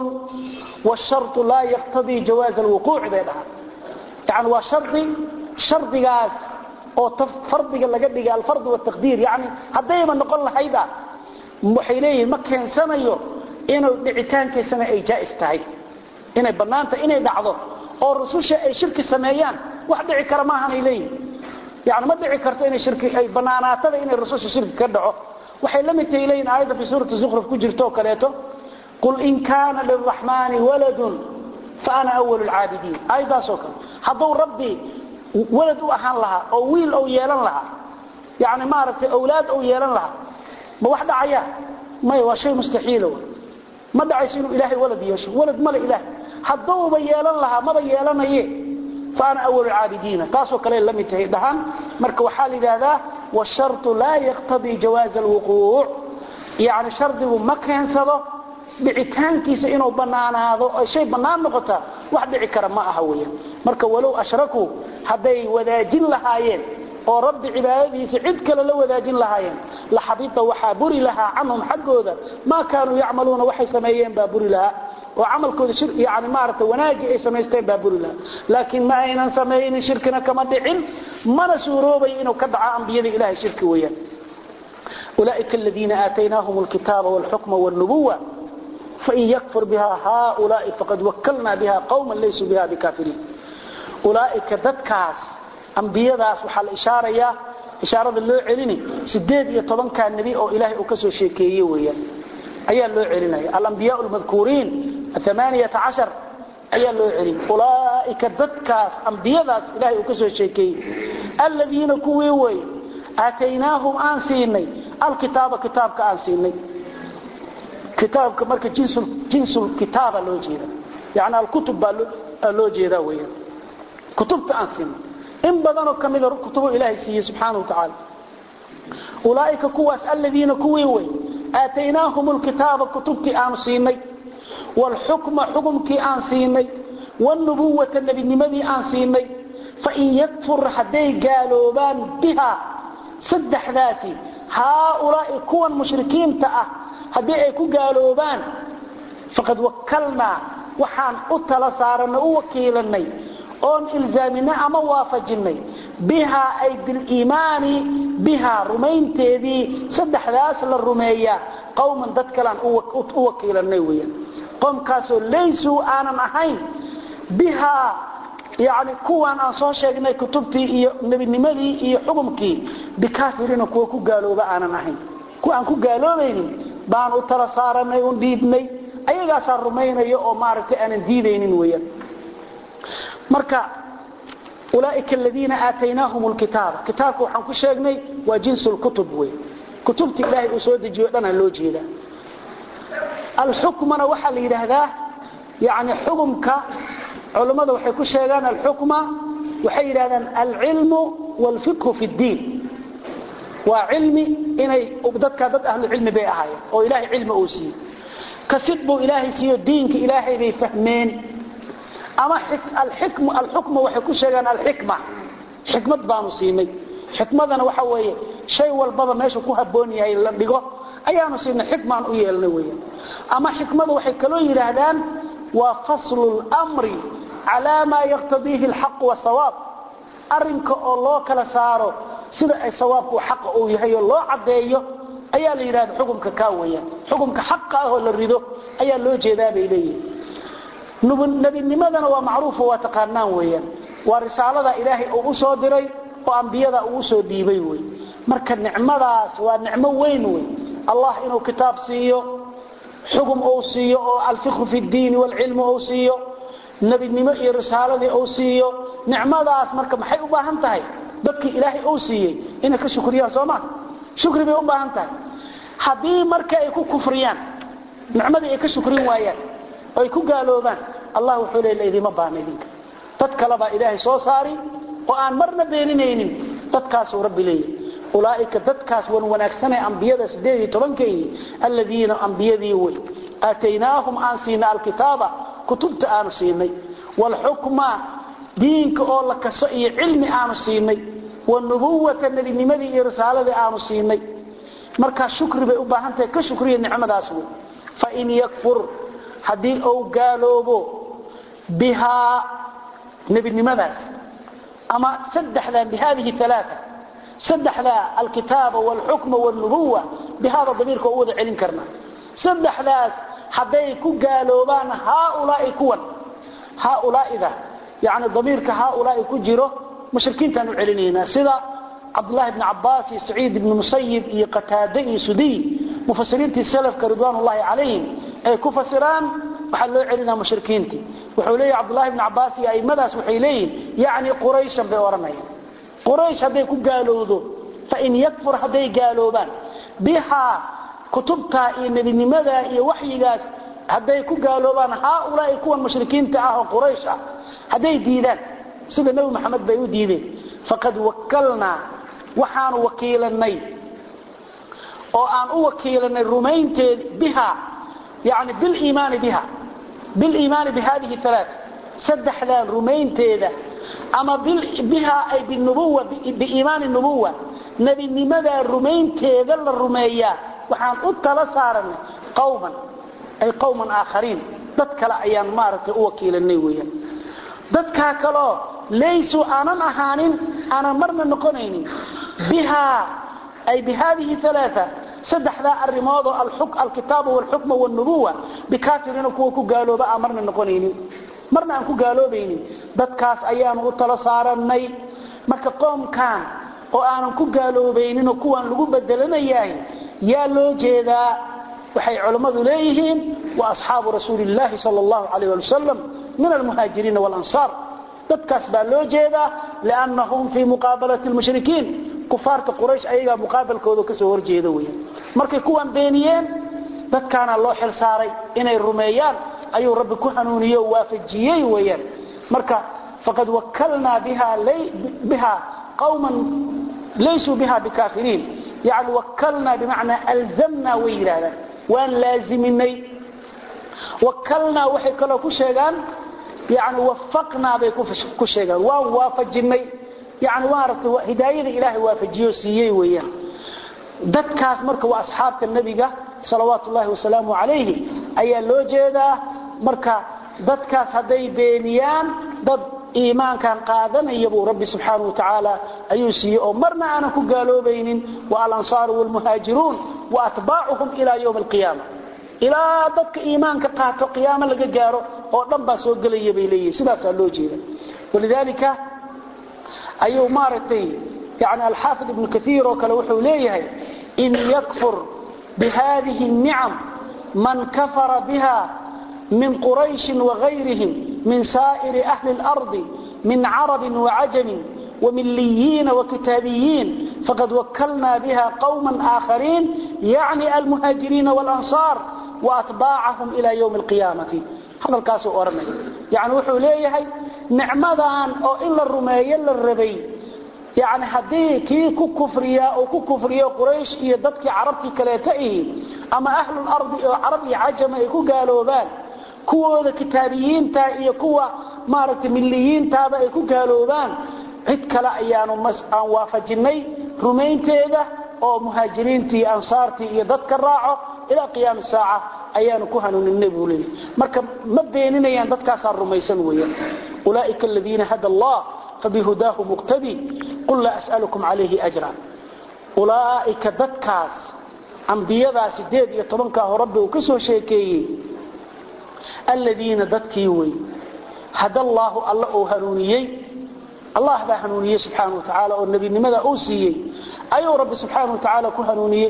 والشرط لا يقتضي جواز الوقوع بينها يعني وشرط شرطigaas oo fardiga laga dhigay al-fard wa taqdir yani hadayba noqon lahayda waxay leeyihiin ma keensanayo inuu dhicitaankiisana ay jaais tahay inay banaanta inay dhacdo oo rususha ay shirki sameeyaan wax dhici kara ma ahan ilayeen yani ma dhici karto inay shirki ay banaanaatada inay rususha shirki ka dhaco waxay la mid tahay aayada fi suurati zukhruf ku jirto kaleeto qul in kana lirrahmani waladun fa ana awwalul aabidin ayda sokal haduu rabbi walad u ahaan laha oo wiil oo yeelan laha yani ma aragtay awlaad oo yeelan laha ma wax dhacaya ma waa shay mustahiil ma dhacayso inuu ilaahay walad yeesho walad ma la ilaahay haduu ba yeelan laha ma ba yeelanaye fa ana awwalul aabidin taasoo kale la mid tahay dhahan marka waxa la yiraahdaa wa shartu la yaqtadi jawaz alwuqu' yani shardigu ma keensado dhicitaankiisa inuu banaanaado oo shay banaan noqota wax dhici kara ma aha weeyaan marka walow ashraku haday wadaajin lahaayeen oo rabbi cibaadadiisa cid kale la wadaajin lahaayeen la habita waxa buri laha anhum xaqooda ma kaanu yacmaluuna waxay sameeyeen baa buri laha oo amalkooda shir yaani maarta wanaagi ay sameysteen baa buri laha laakiin ma aynan sameeyeen shirkina kama dhicin mana suuroobay inuu ka dhaca anbiyada ilaahay shirki weeyaan ulaa'ika alladheena aataynahum alkitaaba wal hukma wan nubuwwa فإن يكفر بها هؤلاء فقد وكلنا بها قوما ليسوا بها بكافرين أولئك ذاتكاس أنبياء وحال إشارة إشارة اللو عليني سديد يطبن كان النبي أو إلهي أكسو شيكيه ويا أي اللو عليني الأنبياء المذكورين الثمانية عشر أي اللو عليني أولئك ذاتكاس أنبياء إلهي أكسو شيكيه الذين كويوي آتيناهم آنسيني الكتاب كتابك آنسيني كتابك marka jinsul jinsul kitaaba loo jeeda yaana al-kutub loo jeeda weeyaan kutubta aansin in badan oo kamid ah kutubu ilaahay siiyay subhanahu wa ta'ala ulaa'ika kuwas alladina kuwi way aataynahum al-kitaaba kutubti aansinay wal hukma hukmki aansinay wan nubuwwata nabinimadi aansinay fa in yakfur haday gaalooban biha saddexdaasi haa'ulaa'i kuwan mushrikiinta ah hadii ay ku gaaloobaan faqad wakkalna waxaan u tala saarnay u wakiilanay oon ilzaamina ama waafajinay biha ay bil iimaani biha rumaynteedii saddexdaas la rumeeya qowman dad kalan u wakiilanay weeyaan qomkaas oo leesu aanan ahayn biha yaani kuwan aan soo sheegnay kutubtii iyo nabinimadii iyo xukumkii bikaafirina kuwa ku gaalooba aanan ahayn ku aan ku gaaloobaynin baan u tala saaranay oo diidnay ayagaas rumaynayo oo maaragtay aan diideynin weeyaan marka ulaa'ika alladina aataynahumul kitaaba kitaabku waxaan ku sheegnay waa jinsul kutub weey kutubti ilaahay uu soo dejiyo dhana loo jeeda al hukmana waxa la yiraahdaa yaani xukumka culimadu waxay ku sheegaan al hukma waxay yiraahdaan al ilmu wal fiqh fi ad-din وعلمي إني أبدتك ضد أهل العلم بي أهاية أو إلهي علم أوسي كسبوا إلهي سيو دينك إلهي بي فهمين أما حك الحكم الحكم وحكو شيئا الحكمة حكمة بانو سيمي حكمة أنا وحوية شيء والبابا ماشي كوها بوني هاي اللبقو أيانو سينا حكمة أنوية النوية أما حكمة وحكالو يرهدان وفصل الأمر على ما يقتضيه الحق والصواب arinka oo loo kala saaro sida ay sawaabku xaq uu yahay oo loo cadeeyo ayaa la yiraahdaa xukunka ka weeyaan xukunka xaq ah oo la rido ayaa loo jeedaa bay leeyihiin nabinimadana waa macruuf oo taqaanaan weeyaan waa risaalada ilaahay oo u soo diray oo anbiyada uu soo dhiibay weey marka nicmadaas waa nicmo weyn weey allah inuu kitaab siiyo xukun oo siiyo oo al-fiqh fi ad-din wal ilm oo siiyo nabinimo iyo risaaladii oo siiyo nicmadaas marka maxay u baahan tahay dadkii ilaahay oo siiyay inay ka shukriyaan Soomaa shukri bay u baahan tahay hadii marka ay ku kufriyaan nicmadii ay ka shukrin waayaan ay ku gaaloobaan allah wuxuu leeyahay ma baanidinka dad kale baa ilaahay soo saari oo aan marna beeninaynin dadkaas oo rabbi leeyahay ulaa'ika dadkaas wan wanaagsanay anbiyada sideed iyo toban kay alladina anbiyadii way aataynaahum ansina alkitaaba kutubta aanu siinay wal hukma diinka oo la kaso iyo cilmi aanu siinay wa nubuwata nabinimadii iyo risaaladii aanu siinay marka shukri bay u baahan tahay ka shukriya nicmadaas fa in yakfur hadii oo gaaloobo biha nabinimadaas ama saddexdan bihadihi thalatha saddexda alkitaaba wal hukma wal nubuwa bihada damirka oo wada celin karna saddexdaas haday ku gaaloobaan haulaa'i kuwan haulaa'ida يعني ضمير كهؤلاء كجرو مشركين كانوا علينا سيدا عبد الله بن عباس سعيد بن مسيب قتادة سدي مفسرين السلف كرضوان الله عليهم أي كفسران وحلوا علينا مشركين وحولي عبد الله بن عباس أي مداس وحيلين يعني قريشا بورمين قريش هذي قالوا ذو فإن يكفر هذي قالوا بان بها كتبتا إن لماذا وحي قاس هذي قالوا بان هؤلاء كون مشركين تعاه قريشا هذي ديدان سيدنا النبي محمد بيو ديدين فقد وكلنا وحان وكيلني او ان وكيلني رمينت بها يعني بالايمان بها بالايمان بهذه الثلاث سدح لا رمينتيده اما بها اي بالنبوه بايمان النبوه نبي لماذا رمينتيده الرميه وحان اتلا سارن قوما اي قوما اخرين dadkala ayaan maartay u wakiilanay weeyaan dadka kale leeysu aanan ahaanin ana marna noqonaynin biha ay bihadihi thalatha saddexda arimood al-hukm al-kitab wal-hukm wal-nubuwa bikaafirina kuwa ku gaalooba amarna noqonaynin marna aan ku gaaloobaynin dadkaas ayaan u tala saaranay marka qoomkan oo aanan ku gaaloobaynin oo kuwan lagu bedelanayay yaa loo jeedaa waxay culimadu leeyihiin wa asxaabu rasuulillaah sallallahu alayhi wa sallam min al-muhaajiriin wal-ansaar dadkaas baa loo jeedaa laannahum fi muqaabalati al-mushrikiin kufaarta quraysh ayaga muqaabalkooda ka soo horjeedo weeyaan markay kuwan beeniyeen dadkaana loo xil saaray inay rumeeyaan ayuu rabbi ku hanuuniyo waafajiyay weeyaan marka faqad wakkalna biha lay biha qauman laysu biha bikafirin يعني وكلنا بمعنى ألزمنا ويلانا وان لازمني وكلنا وحي كلو كشيغان يعني وفقنا بي كشيغان وان وافجني يعني وارت هدايه الهي وافجيو سيي ويان dadkaas marka waa asxaabta nabiga sallallahu wasallam alayhi ayaa loo jeedaa marka dadkaas haday beeniyaan dad iimaankan qaadanaya buu rabbi subhanahu wa ta'ala ayuu siiyay oo marna aan ku gaaloobaynin wa al-ansar wal muhaajiruun wa atba'uhum ila yawm al-qiyamah ila dadka iimaanka qaato qiyaama laga gaaro oo dhan ba soo galay bay leeyahay sidaas loo jeedaa walidalika ayuu maartay يعني الحافظ ابن كثير وكله وحو ليه إن يكفر بهذه النعم من كفر بها من قريش وغيرهم من سائر أهل الأرض من عرب وعجم ومليين وكتابيين فقد وكلنا بها قوما آخرين يعني المهاجرين والأنصار وأتباعهم إلى يوم القيامة هذا الكاس أورمي يعني وحو ليه نعمدان أو إلا الرمي إلا الربي يعني حدي كي كفريا او كفريا قريش iyo dadkii carabti kaleeta ee ama ahlul ardi oo arabi ajam ay ku gaaloobaan kuwooda kitaabiyiinta iyo kuwa maaragtay milliyiinta ay ku gaaloobaan cid kale ayaanu mas aan waafajinay rumeynteeda oo muhaajiriintii ansaartii iyo dadka raaco ila qiyaam saaca ayaanu ku hanuuninay buulin marka ma beeninayaan dadkaas rumaysan weeyaan ulaaika alladina hada allah فبهداه مقتدي قل لا أسألكم عليه أجرا أولئك ددكاس أنبياء سديد يطبنكه ربي وكسو شيكي الذين ددكيوي هدى الله الله هنونيي الله با هنونيي سبحانه وتعالى والنبي لماذا أوسيي أيو رب سبحانه وتعالى كهنونيي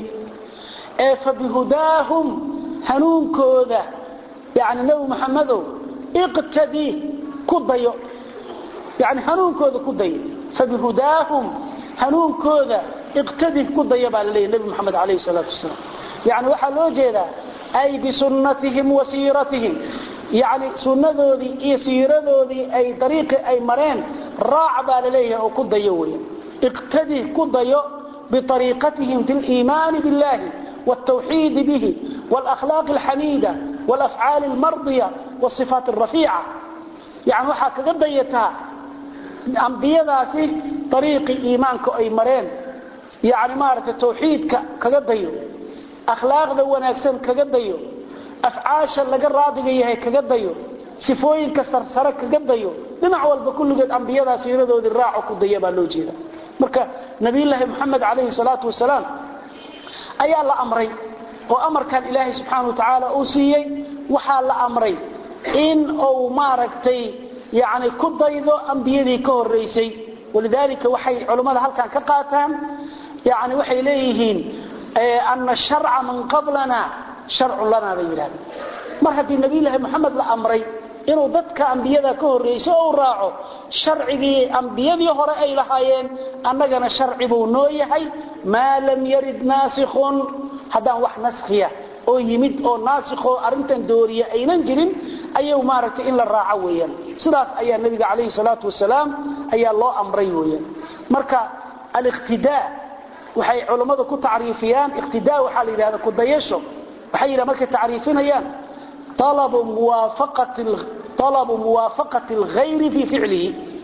فبهداهم هنون كوذا يعني نبي محمد اقتدي كضيو يعني هنون كوذا كضيو فبهداهم هنون كوذا اقتدي كضيو بالله النبي محمد عليه الصلاة والسلام يعني وحا لو جيدا أي بسنتهم وسيرتهم يعني سنة ذي اي سيرة ذي اي طريق اي مرين راع بالله او كضيو اقتدي كضيو بطريقتهم في الإيمان بالله والتوحيد به والأخلاق الحميدة والأفعال المرضية والصفات الرفيعة يعني وحا كغديتها أنبياء طريق إيمانك أي مرين يعني مارة التوحيد كغديو أخلاق ذو ونكسن كغديو أفعاشا لقى راضي كغديو صفوين كسرسرك كغديو لنعوى بكل قد أنبياء سيرده ذي الراعو كضيبا لوجيدا marka nabi ilaahi maxamed alayhi salatu wasalaam ayaa la amray oo amarkan ilaahi subhanahu wa ta'ala uu siiyay waxa la amray in uu maaragtay yaani ku daydo anbiyadii ka horeysay walidaalika waxay culimada halkan ka qaataan yaani waxay leeyihiin anna shar'a man qablana shar'u lana bayran mar hadii nabi ilaahi maxamed la amray inuu dadka anbiyada ka horeeyay oo raaco sharcigii anbiyadii hore ay lahaayeen annagana sharci buu noo yahay ma lam yarid nasikhun hadan wax naskhiya oo yimid oo nasikho arintan dooriya aynan jirin ayuu maaragtay in la raaco weeyaan sidaas ayaa nabiga kaleey salaatu wasalaam ayaa loo amray weeyaan marka al-iqtidaa waxay culimadu ku taariifiyaan iqtidaa waxa la yiraahdaa ku dayasho waxay yiraahdaa markay taariifinayaan طلب موافقة طلب موافقة الغير في فعله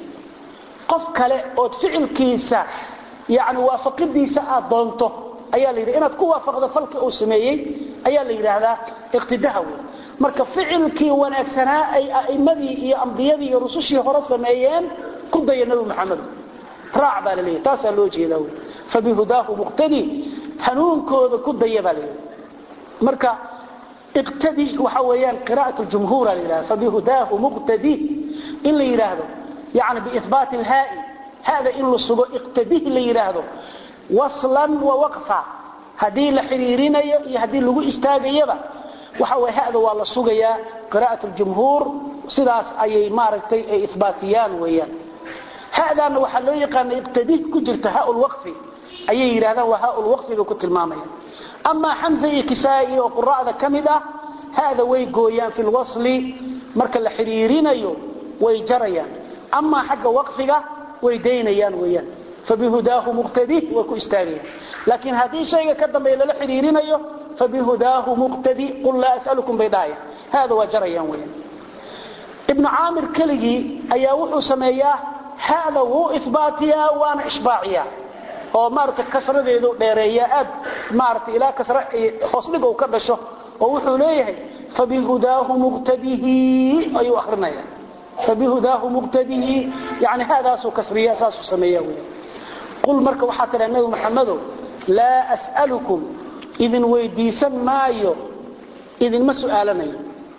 قف كله او فعل كيسا يعني وافقديسا ادونته ayaa la yiraahdaa inaad ku waafaqdo falka uu sameeyay ayaa la yiraahdaa iqtidaa marka ficilkii wanaagsanaa ay aimadii iyo ambiyadii iyo rusushii hore sameeyeen ku dayanaw maxamed raac baa leeyahay taas loo jeedaa fabihudaahu muqtadi hanuunkooda ku dayabaa marka اقتدي وحويان قراءة الجمهور لله فبهداه مقتدي إلا يراهده يعني بإثبات الهاء هذا إلا الصدو اقتديه إلا يراهده وصلا ووقفا هذه لحريرين هذه اللغو استاقيا يبا وحوي هذا والله الصدوية قراءة الجمهور صداس أي ماركتي أي إثباتيان ويان هذا أنه وحلو يقان اقتديه كجرت هاء الوقف أي يراهده وهاء الوقف بكت المامية أما حمزة كسائي وقراء كمدة هذا ويقويان في الوصل مركا الحريرين أيو ويجريان أما حق وقفك ويدينيان ويان فبهداه مقتدي وكو استاغيا لكن هذه شيء كدما إلى الحريرين أيو فبهداه مقتدي قل لا أسألكم بيدايا هذا وجريان ويان ابن عامر كلهي أيوحو سمياه هذا هو إثباتيا وانا إشباعيا oo maarta kasradeedu dheereeya aad maarta ila kasra hoosdiga uu ka dhasho oo wuxuu leeyahay fabihudaahu muqtadihi ayu akhrinaya fabihudaahu muqtadihi yani hada soo kasriya saasu sameeyaa qul marka waxa tira nabi maxamedo la as'alukum idin weydiisan maayo idin ma su'aalanayo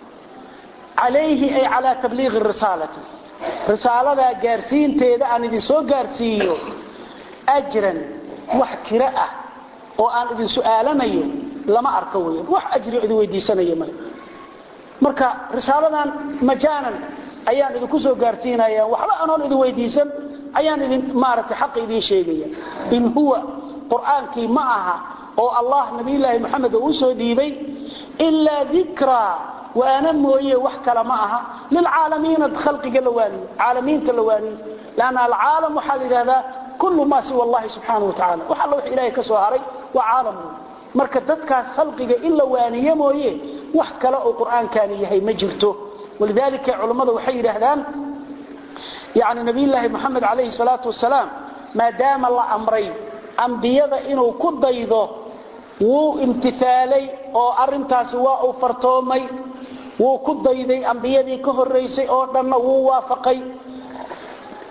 alayhi ay ala tabliigh ar-risalati risalada gaarsiinteeda aan idin soo gaarsiiyo أجرا وحكراء وأن إذن سؤالنا لما أركوه وح أجري إذن ويديسنا يمالي مركا رسالة مجانا أيان إذن كسو قارسين أيان وحلا أنون إذن ويديسن أيان إذن مارك حق إذن شيئا إن هو قرآن كي معها أو الله نبي الله محمد وسو ديبي إلا ذكرى وأنا موية وحكرا معها للعالمين بخلق جلواني عالمين كلواني لأن العالم وحال هذا كل ما سوى الله سبحانه وتعالى وحال الله إلهي كسوهري وعالم مركز ددكاس خلقك إلا وانيه مويه وحكى له القرآن كان يهي مجرته ولذلك علماء وحي هذان يعني نبي الله محمد عليه الصلاة والسلام ما دام الله أمري أنبياء إنه كد يضو وامتثالي أو أرنتاس واو فرطومي وكد يضي أنبياء كهر ريسي أو دم ووافقي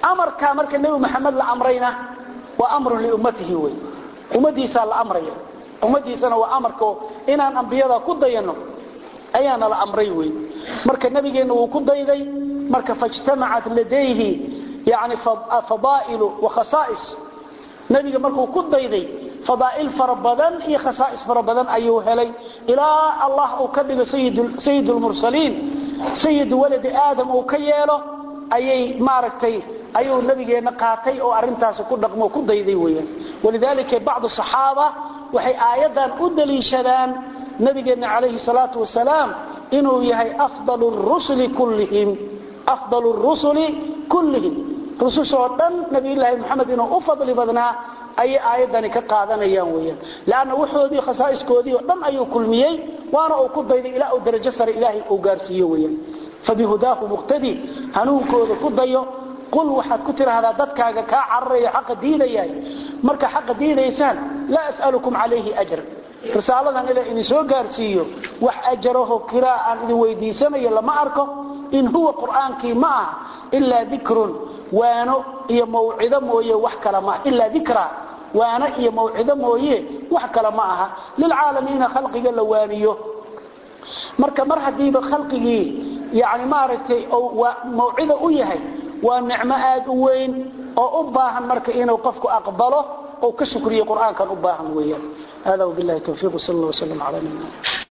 amarka marka nabi maxamed la amrayna wa amru li ummatihi way ummadiisa la amraya ummadiisana waa amarko inaan anbiyada ku dayano ayaana la amray way marka nabigeena uu ku dayday marka fajtamacat ladayhi yani fadaa'il wa khasaa'is nabiga markuu ku dayday fadaa'il farabadan iyo khasaa'is farabadan ayuu helay ila Allah uu ka dhigo sayyidul sayyidul mursaliin sayyid walad aadam uu ka yeelo ayay maaragtay ayuu nabigeena qaatay oo arintaas ku dhaqmo ku dayday weeyaan walidaalika bacdu saxaaba waxay aayadan u daliishadaan nabigeena kaleey salaatu wasalaam inuu yahay afdalur rusuli kullihim afdalur rusuli kullihim rususoo dhan nabi ilaahi maxamed inuu u fadli badnaa ay aayadan ka qaadanayaan weeyaan laana wuxuudii khasaa'iskoodii dhan ayuu kulmiyay waana uu ku dayday ilaa uu darajo sare ilaahi uu gaarsiiyo weeyaan fabihudaahu muqtadi hanuunkooda ku dayo qul waxaad ku tiraahdaa dadkaaga ka cararaya xaq diinayay marka xaq diinaysaan la as'alukum alayhi ajr risaaladan ila in soo gaarsiiyo wax ajraho qiraa'an idin weydiisanayo lama arko in huwa qur'aankii ma illa dhikrun waano iyo mawcido mooye wax kala ma illa dhikra waana iyo mawcido mooye wax kala ma aha lil caalamiina khalqiga la waaniyo marka mar hadiiba khalqigi yaani maartay oo mawcido u yahay waa nicmo aad u weyn oo u baahan marka inuu qofku aqbalo oo ka shukriyo quraankan u baahan weeyaan hada billahi tawfiiq sallallahu alayhi wa sallam ala nabiyyina